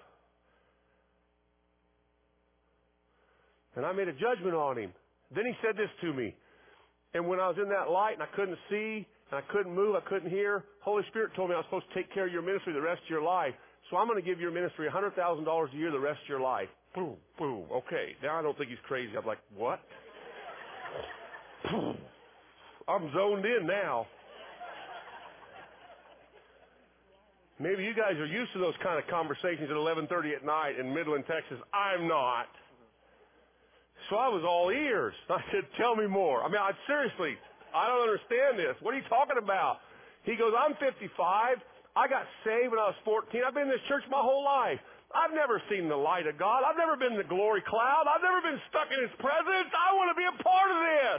And I made a judgment on him. Then he said this to me. And when I was in that light and I couldn't see and I couldn't move, I couldn't hear, Holy Spirit told me I was supposed to take care of your ministry the rest of your life. So I'm going to give your ministry $100,000 a year the rest of your life. Boom, boom. Okay. Now I don't think he's crazy. I'm like, what? I'm zoned in now. Maybe you guys are used to those kind of conversations at 11:30 at night in Midland, Texas. I'm not. So I was all ears. I said, tell me more. I mean, seriously, I don't understand this. What are you talking about? He goes, I'm 55. I got saved when I was 14. I've been in this church my whole life. I've never seen the light of God. I've never been in the glory cloud. I've never been stuck in His presence. I want to be a part of this.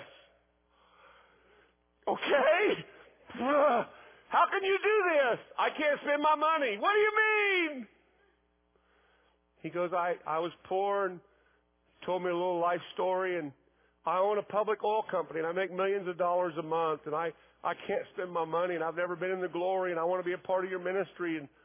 Okay? How can you do this? I can't spend my money. What do you mean? He goes, I was poor and told me a little life story, and I own a public oil company, and I make millions of dollars a month, and I can't spend my money, and I've never been in the glory, and I want to be a part of your ministry. And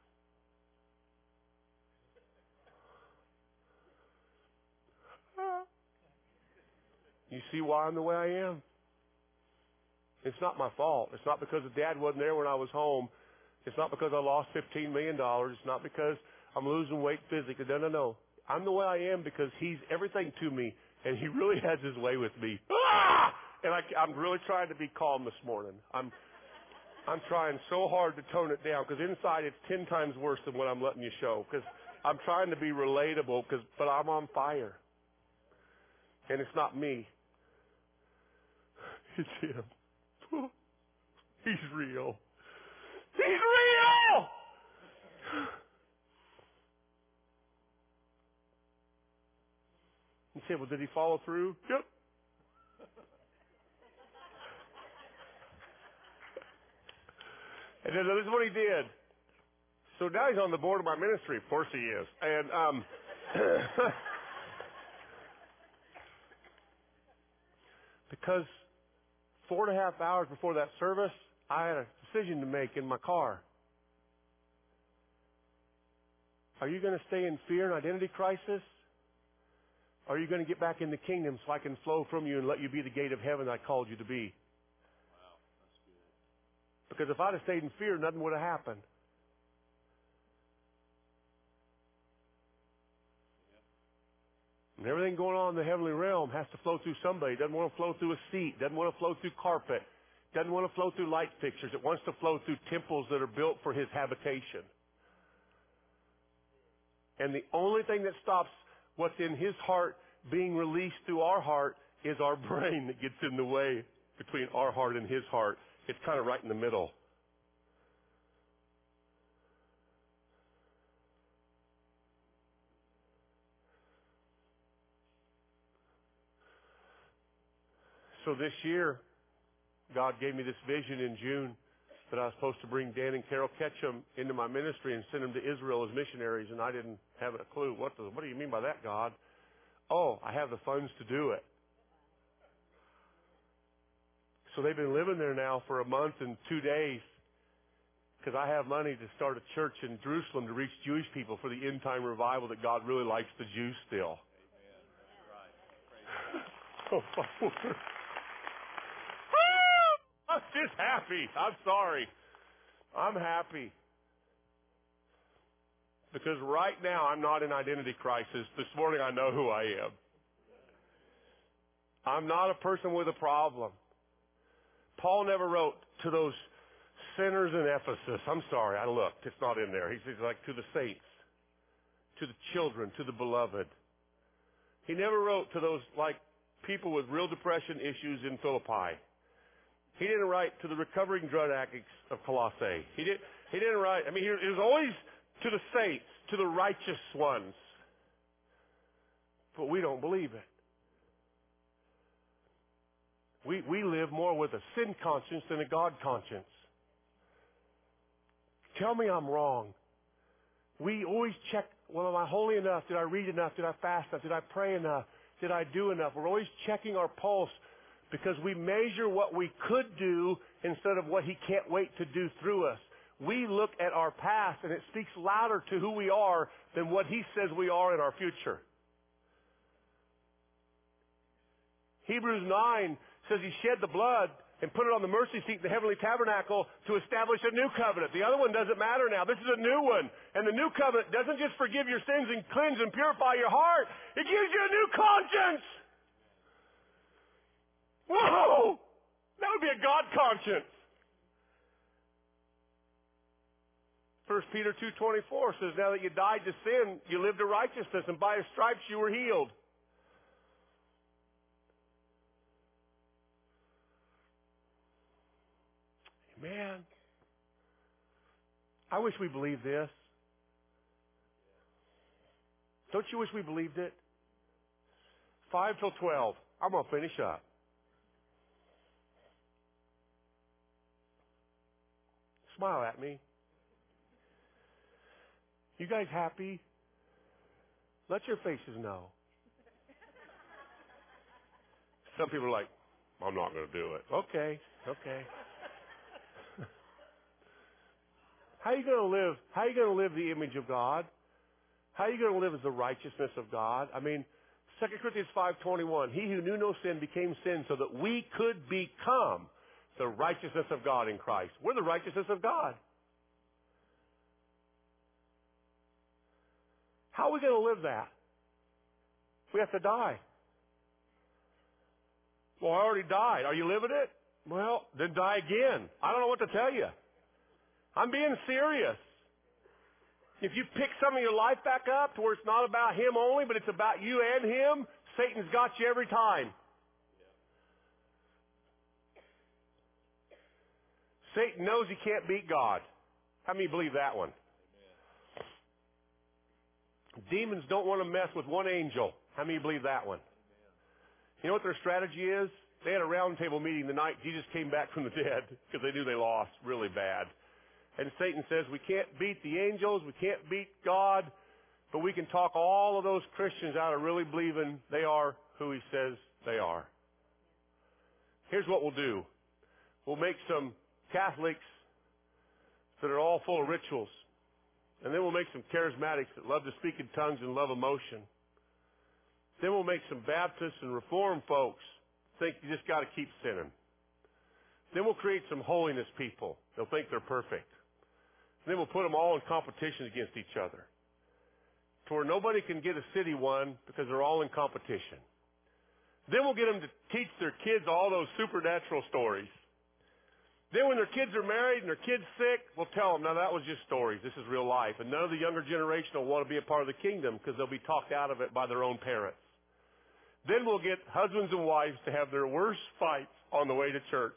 you see why I'm the way I am? It's not my fault. It's not because Dad wasn't there when I was home. It's not because I lost $15 million. It's not because I'm losing weight physically. No. I'm the way I am because He's everything to me, and He really has His way with me. Ah! And I'm really trying to be calm this morning. I'm trying so hard to tone it down because inside it's 10 times worse than what I'm letting you show. Because I'm trying to be relatable, but I'm on fire, and it's not me. It's Him. He's real. He's real! You say, well, did he follow through? Yep. And then this is what he did. So now he's on the board of my ministry. Of course he is. And because 4.5 hours before that service, I had a decision to make in my car. Are you going to stay in fear and identity crisis? Or are you going to get back in the kingdom so I can flow from you and let you be the gate of heaven I called you to be? Wow, that's good. Because if I'd have stayed in fear, nothing would have happened. And everything going on in the heavenly realm has to flow through somebody. It doesn't want to flow through a seat. It doesn't want to flow through carpet. It doesn't want to flow through light fixtures. It wants to flow through temples that are built for His habitation. And the only thing that stops what's in His heart being released through our heart is our brain that gets in the way between our heart and His heart. It's kind of right in the middle. So this year, God gave me this vision in June that I was supposed to bring Dan and Carol Ketchum into my ministry and send them to Israel as missionaries, and I didn't have a clue. What do you mean by that, God? Oh, I have the funds to do it. So they've been living there now for a month and 2 days because I have money to start a church in Jerusalem to reach Jewish people for the end-time revival that God really likes the Jews still. Amen. Right. Oh, I'm just happy. I'm sorry. I'm happy. Because right now I'm not in identity crisis. This morning I know who I am. I'm not a person with a problem. Paul never wrote to those sinners in Ephesus. I'm sorry, I looked. It's not in there. He says like to the saints, to the children, to the beloved. He never wrote to those like people with real depression issues in Philippi. He didn't write to the recovering drug addicts of Colossae. He didn't write, it was always to the saints, to the righteous ones. But we don't believe it. We live more with a sin conscience than a God conscience. Tell me I'm wrong. We always check, well, am I holy enough? Did I read enough? Did I fast enough? Did I pray enough? Did I do enough? We're always checking our pulse because we measure what we could do instead of what He can't wait to do through us. We look at our past and it speaks louder to who we are than what He says we are in our future. Hebrews 9 says He shed the blood and put it on the mercy seat in the heavenly tabernacle to establish a new covenant. The other one doesn't matter now. This is a new one. And the new covenant doesn't just forgive your sins and cleanse and purify your heart. It gives you a new conscience. Whoa! That would be a God conscience. 1 Peter 2:24 says, now that you died to sin, you lived to righteousness, and by His stripes you were healed. Man, I wish we believed this. Don't you wish we believed it? 5 till 12. I'm going to finish up. Smile at me. You guys happy? Let your faces know. Some people are like, I'm not going to do it. Okay. How are you going to live? How are you going to live the image of God? How are you going to live as the righteousness of God? I mean, 2 Corinthians 5:21, He who knew no sin became sin so that we could become the righteousness of God in Christ. We're the righteousness of God. How are we going to live that? We have to die. Well, I already died. Are you living it? Well, then die again. I don't know what to tell you. I'm being serious. If you pick some of your life back up to where it's not about Him only, but it's about you and Him, Satan's got you every time. Satan knows he can't beat God. How many believe that one? Demons don't want to mess with one angel. How many believe that one? You know what their strategy is? They had a roundtable meeting the night Jesus came back from the dead because they knew they lost really bad. And Satan says, we can't beat the angels, we can't beat God, but we can talk all of those Christians out of really believing they are who He says they are. Here's what we'll do. We'll make some Catholics that are all full of rituals. And then we'll make some charismatics that love to speak in tongues and love emotion. Then we'll make some Baptists and Reformed folks think you just got to keep sinning. Then we'll create some holiness people. They'll think they're perfect. And then we'll put them all in competition against each other, to where nobody can get a city won because they're all in competition. Then we'll get them to teach their kids all those supernatural stories. Then when their kids are married and their kid's sick, we'll tell them, now that was just stories. This is real life. And none of the younger generation will want to be a part of the kingdom because they'll be talked out of it by their own parents. Then we'll get husbands and wives to have their worst fights on the way to church.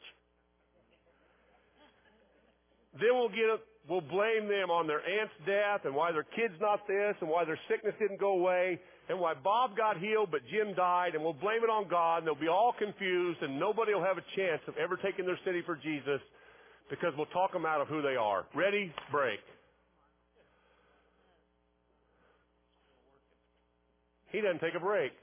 Then we'll blame them on their aunt's death and why their kid's not this and why their sickness didn't go away and why Bob got healed but Jim died, and we'll blame it on God, and they'll be all confused, and nobody will have a chance of ever taking their city for Jesus because we'll talk them out of who they are. Ready? Break. He doesn't take a break.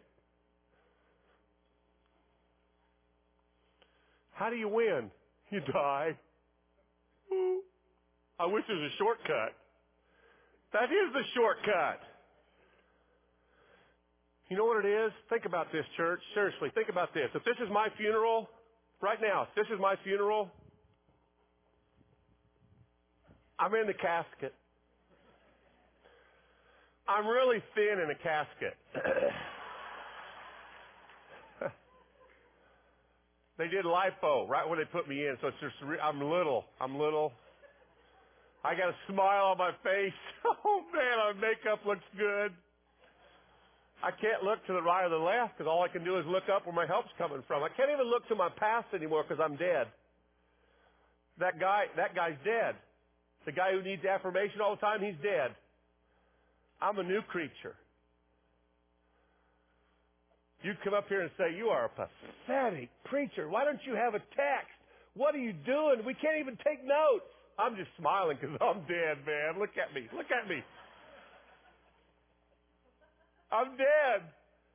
How do you win? You die. Ooh. I wish there was a shortcut. That is the shortcut. You know what it is? Think about this, church. Seriously, think about this. If this is my funeral, right now, if this is my funeral, I'm in the casket. I'm really thin in a casket. They did lipo right when they put me in, so it's just I'm little. I got a smile on my face. Oh man, my makeup looks good. I can't look to the right or the left because all I can do is look up where my help's coming from. I can't even look to my past anymore because I'm dead. That guy's dead. The guy who needs affirmation all the time, he's dead. I'm a new creature. You come up here and say, you are a pathetic preacher. Why don't you have a text? What are you doing? We can't even take notes. I'm just smiling because I'm dead, man. Look at me. Look at me. I'm dead.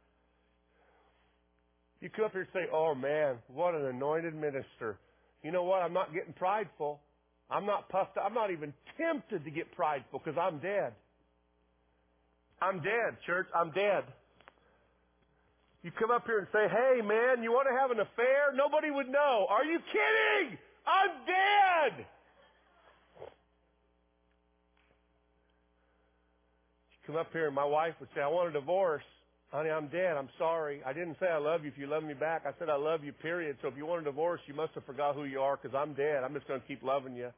You come up here and say, oh, man, what an anointed minister. You know what? I'm not getting prideful. I'm not puffed up. I'm not even tempted to get prideful because I'm dead. I'm dead, church. I'm dead. You come up here and say, hey, man, you want to have an affair? Nobody would know. Are you kidding? I'm dead. You come up here and my wife would say, I want a divorce. Honey, I'm dead. I'm sorry. I didn't say I love you if you love me back. I said I love you, period. So if you want a divorce, you must have forgot who you are because I'm dead. I'm just going to keep loving you.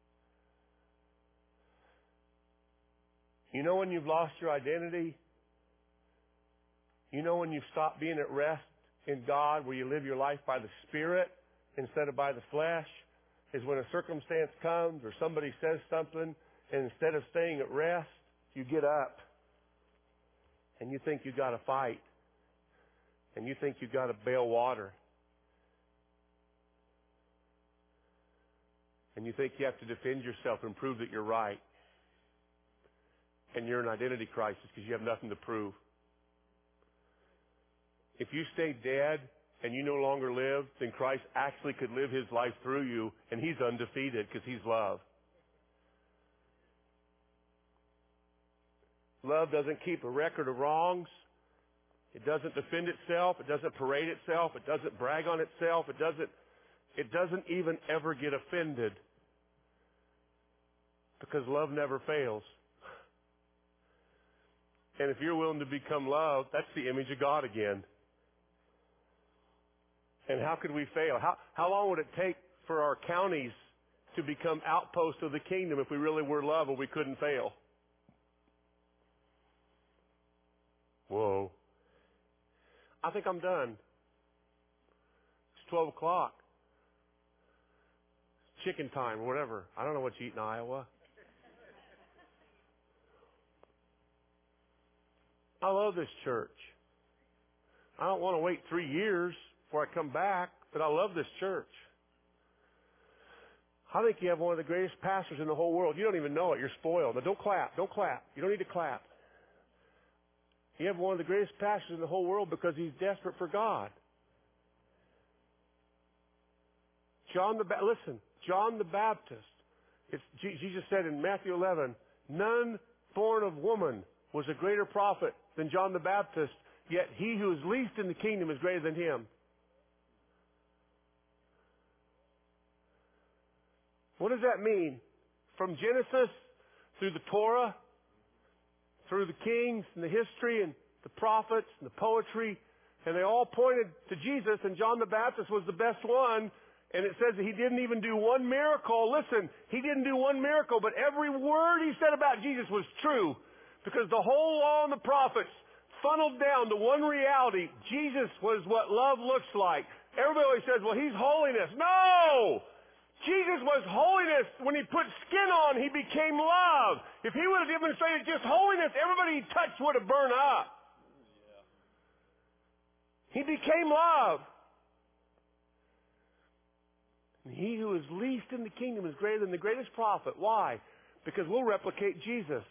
You know when you've lost your identity? You know when you've stopped being at rest in God, where you live your life by the Spirit instead of by the flesh, is when a circumstance comes or somebody says something, and instead of staying at rest, you get up and you think you got to fight, and you think you got to bail water, and you think you have to defend yourself and prove that you're right, and you're in an identity crisis because you have nothing to prove. If you stay dead and you no longer live, then Christ actually could live His life through you, and He's undefeated because He's love. Love doesn't keep a record of wrongs. It doesn't defend itself. It doesn't parade itself. It doesn't brag on itself. It doesn't even ever get offended, because love never fails. And if you're willing to become love, that's the image of God again. And how could we fail? How long would it take for our counties to become outposts of the kingdom if we really were love and we couldn't fail? Whoa. I think I'm done. It's 12 o'clock. It's chicken time or whatever. I don't know what you eat in Iowa. I love this church. I don't want to wait 3 years before I come back, but I love this church. I think you have one of the greatest pastors in the whole world. You don't even know it. You're spoiled. Now, don't clap. Don't clap. You don't need to clap. You have one of the greatest pastors in the whole world because he's desperate for God. John the Baptist. Jesus said in Matthew 11, none born of woman was a greater prophet than John the Baptist, yet he who is least in the kingdom is greater than him. What does that mean? From Genesis through the Torah, through the kings and the history and the prophets and the poetry, and they all pointed to Jesus, and John the Baptist was the best one. And it says that he didn't even do one miracle. Listen, he didn't do one miracle, but every word he said about Jesus was true, because the whole law and the prophets funneled down to one reality. Jesus was what love looks like. Everybody always says, well, he's holiness. No! Jesus was holiness. When he put skin on, he became love. If he would have demonstrated just holiness, everybody he touched would have burned up. He became love. And he who is least in the kingdom is greater than the greatest prophet. Why? Because we'll replicate Jesus.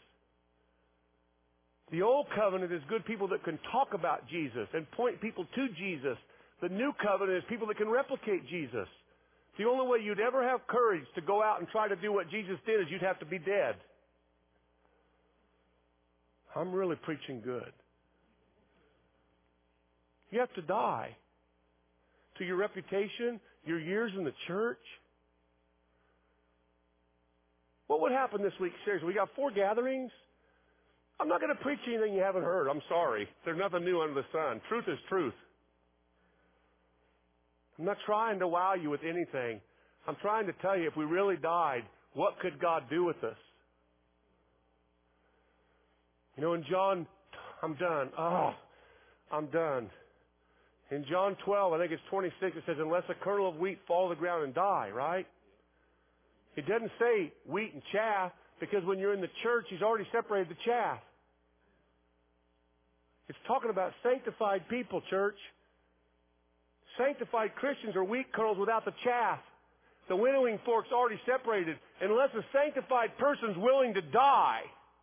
The old covenant is good people that can talk about Jesus and point people to Jesus. The new covenant is people that can replicate Jesus. The only way you'd ever have courage to go out and try to do what Jesus did is you'd have to be dead. I'm really preaching good. You have to die to your reputation, your years in the church. What would happen this week? Seriously, we got 4 gatherings. I'm not going to preach anything you haven't heard. I'm sorry. There's nothing new under the sun. Truth is truth. I'm not trying to wow you with anything. I'm trying to tell you, if we really died, what could God do with us? You know, in John, I'm done. Oh, I'm done. In John 12, I think it's 26, it says, unless a kernel of wheat fall to the ground and die, right? It doesn't say wheat and chaff, because when you're in the church, he's already separated the chaff. It's talking about sanctified people, church. Sanctified Christians are wheat kernels without the chaff. The winnowing fork's already separated. Unless a sanctified person's willing to die,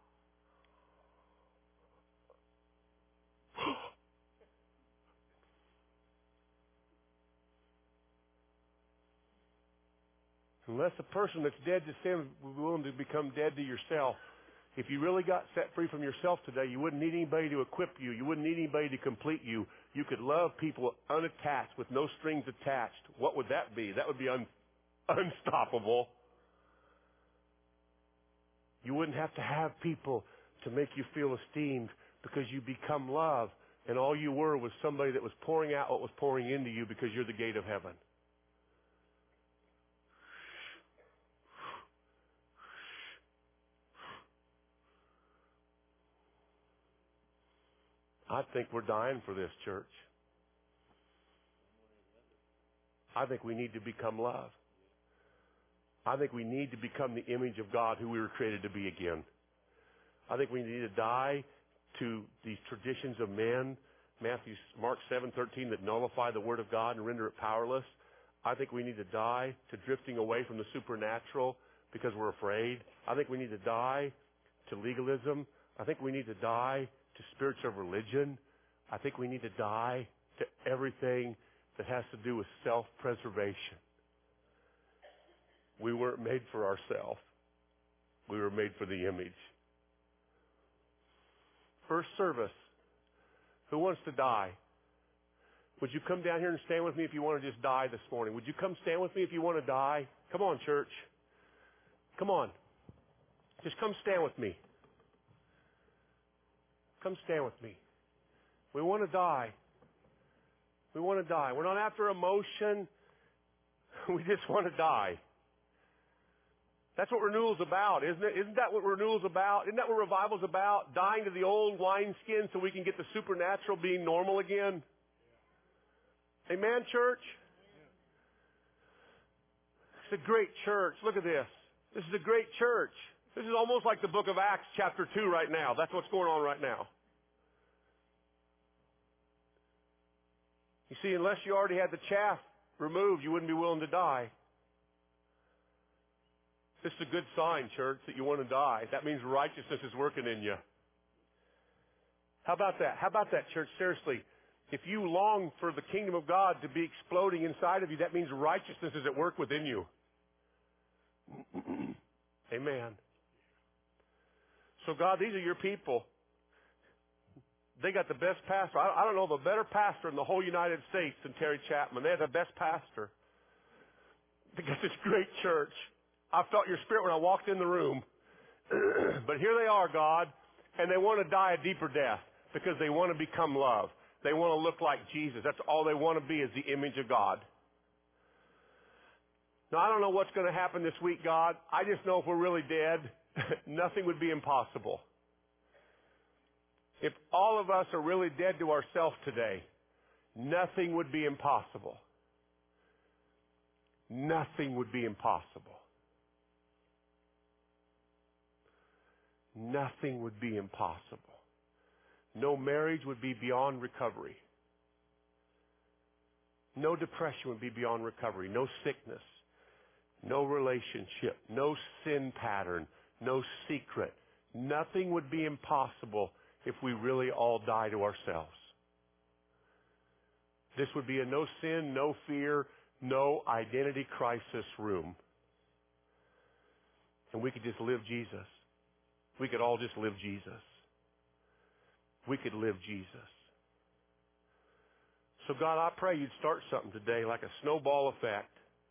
unless a person that's dead to sin is willing to become dead to yourself. If you really got set free from yourself today, you wouldn't need anybody to equip you. You wouldn't need anybody to complete you. You could love people unattached with no strings attached. What would that be? That would be unstoppable. You wouldn't have to have people to make you feel esteemed because you become love. And all you were was somebody that was pouring out what was pouring into you because you're the gate of heaven. I think we're dying for this, church. I think we need to become love. I think we need to become the image of God who we were created to be again. I think we need to die to these traditions of men, Mark 7:13, that nullify the Word of God and render it powerless. I think we need to die to drifting away from the supernatural because we're afraid. I think we need to die to legalism. I think we need to die to spirits of religion. I think we need to die to everything that has to do with self-preservation. We weren't made for ourselves. We were made for the image. First service. Who wants to die? Would you come down here and stand with me if you want to just die this morning? Would you come stand with me if you want to die? Come on, church. Come on. Just come stand with me. Come stand with me. We want to die. We want to die. We're not after emotion. We just want to die. That's what renewal's about, isn't it? Isn't that what renewal's about? Isn't that what revival's about? Dying to the old wineskin so we can get the supernatural being normal again? Amen, church? It's a great church. Look at this. This is a great church. This is almost like the book of Acts chapter 2 right now. That's what's going on right now. You see, unless you already had the chaff removed, you wouldn't be willing to die. This is a good sign, church, that you want to die. That means righteousness is working in you. How about that? How about that, church? Seriously. If you long for the kingdom of God to be exploding inside of you, that means righteousness is at work within you. Amen. So, God, these are your people. They got the best pastor. I don't know of a better pastor in the whole United States than Terry Chapman. They have the best pastor. They got this great church. I felt your spirit when I walked in the room. But here they are, God, and they want to die a deeper death because they want to become love. They want to look like Jesus. That's all they want to be, is the image of God. Now, I don't know what's going to happen this week, God. I just know if we're really dead, nothing would be impossible. If all of us are really dead to ourselves today, nothing would be impossible. Nothing would be impossible. Nothing would be impossible. No marriage would be beyond recovery. No depression would be beyond recovery. No sickness. No relationship. No sin pattern. No secret. Nothing would be impossible if we really all die to ourselves. This would be a no sin, no fear, no identity crisis room. And we could just live Jesus. We could all just live Jesus. We could live Jesus. So God, I pray you'd start something today like a snowball effect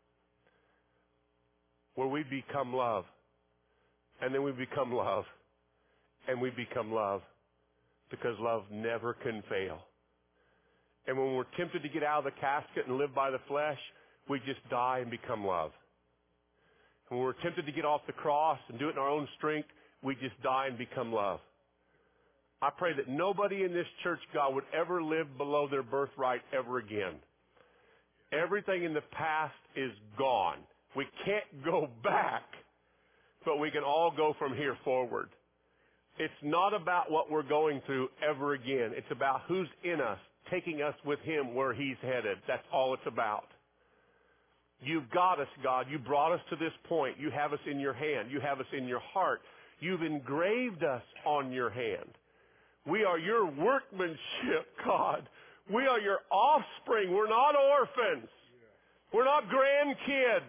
where we become love. And then we become love. And we become love. Because love never can fail. And when we're tempted to get out of the casket and live by the flesh, we just die and become love. And when we're tempted to get off the cross and do it in our own strength, we just die and become love. I pray that nobody in this church, God, would ever live below their birthright ever again. Everything in the past is gone. We can't go back, but we can all go from here forward. It's not about what we're going through ever again. It's about who's in us, taking us with Him where He's headed. That's all it's about. You've got us, God. You brought us to this point. You have us in your hand. You have us in your heart. You've engraved us on your hand. We are your workmanship, God. We are your offspring. We're not orphans. We're not grandkids.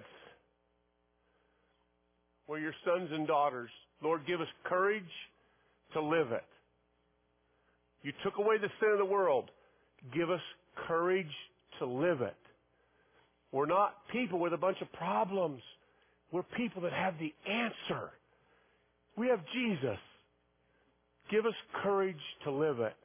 We're your sons and daughters. Lord, give us courage to live it. You took away the sin of the world. Give us courage to live it. We're not people with a bunch of problems. We're people that have the answer. We have Jesus. Give us courage to live it.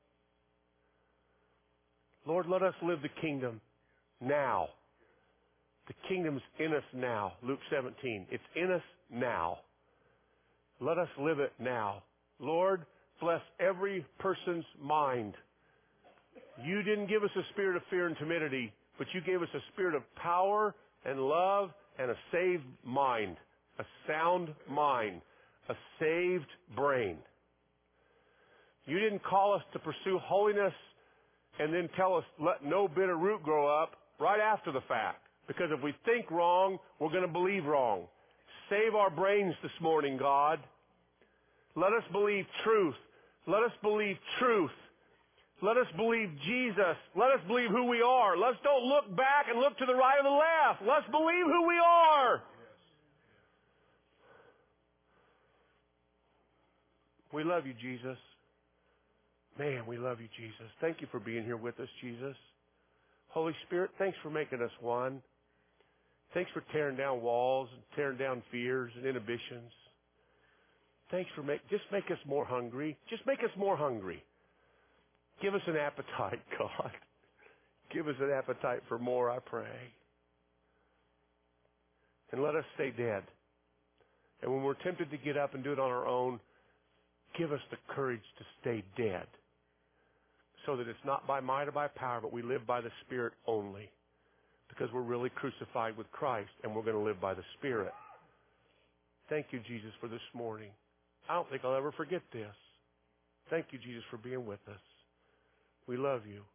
Lord, let us live the kingdom now. The kingdom's in us now. Luke 17. It's in us now. Let us live it now. Lord, bless every person's mind. You didn't give us a spirit of fear and timidity, but you gave us a spirit of power and love and a saved mind, a sound mind, a saved brain. You didn't call us to pursue holiness and then tell us, let no bitter root grow up right after the fact. Because if we think wrong, we're going to believe wrong. Save our brains this morning, God. Let us believe truth. Let us believe truth. Let us believe Jesus. Let us believe who we are. Let's don't look back and look to the right or the left. Let's believe who we are. We love you, Jesus. Man, we love you, Jesus. Thank you for being here with us, Jesus. Holy Spirit, thanks for making us one. Thanks for tearing down walls and tearing down fears and inhibitions. Thanks for just make us more hungry. Just make us more hungry. Give us an appetite, God. Give us an appetite for more, I pray. And let us stay dead. And when we're tempted to get up and do it on our own, give us the courage to stay dead. So that it's not by might or by power, but we live by the Spirit only. Because we're really crucified with Christ, and we're going to live by the Spirit. Thank you, Jesus, for this morning. I don't think I'll ever forget this. Thank you, Jesus, for being with us. We love you.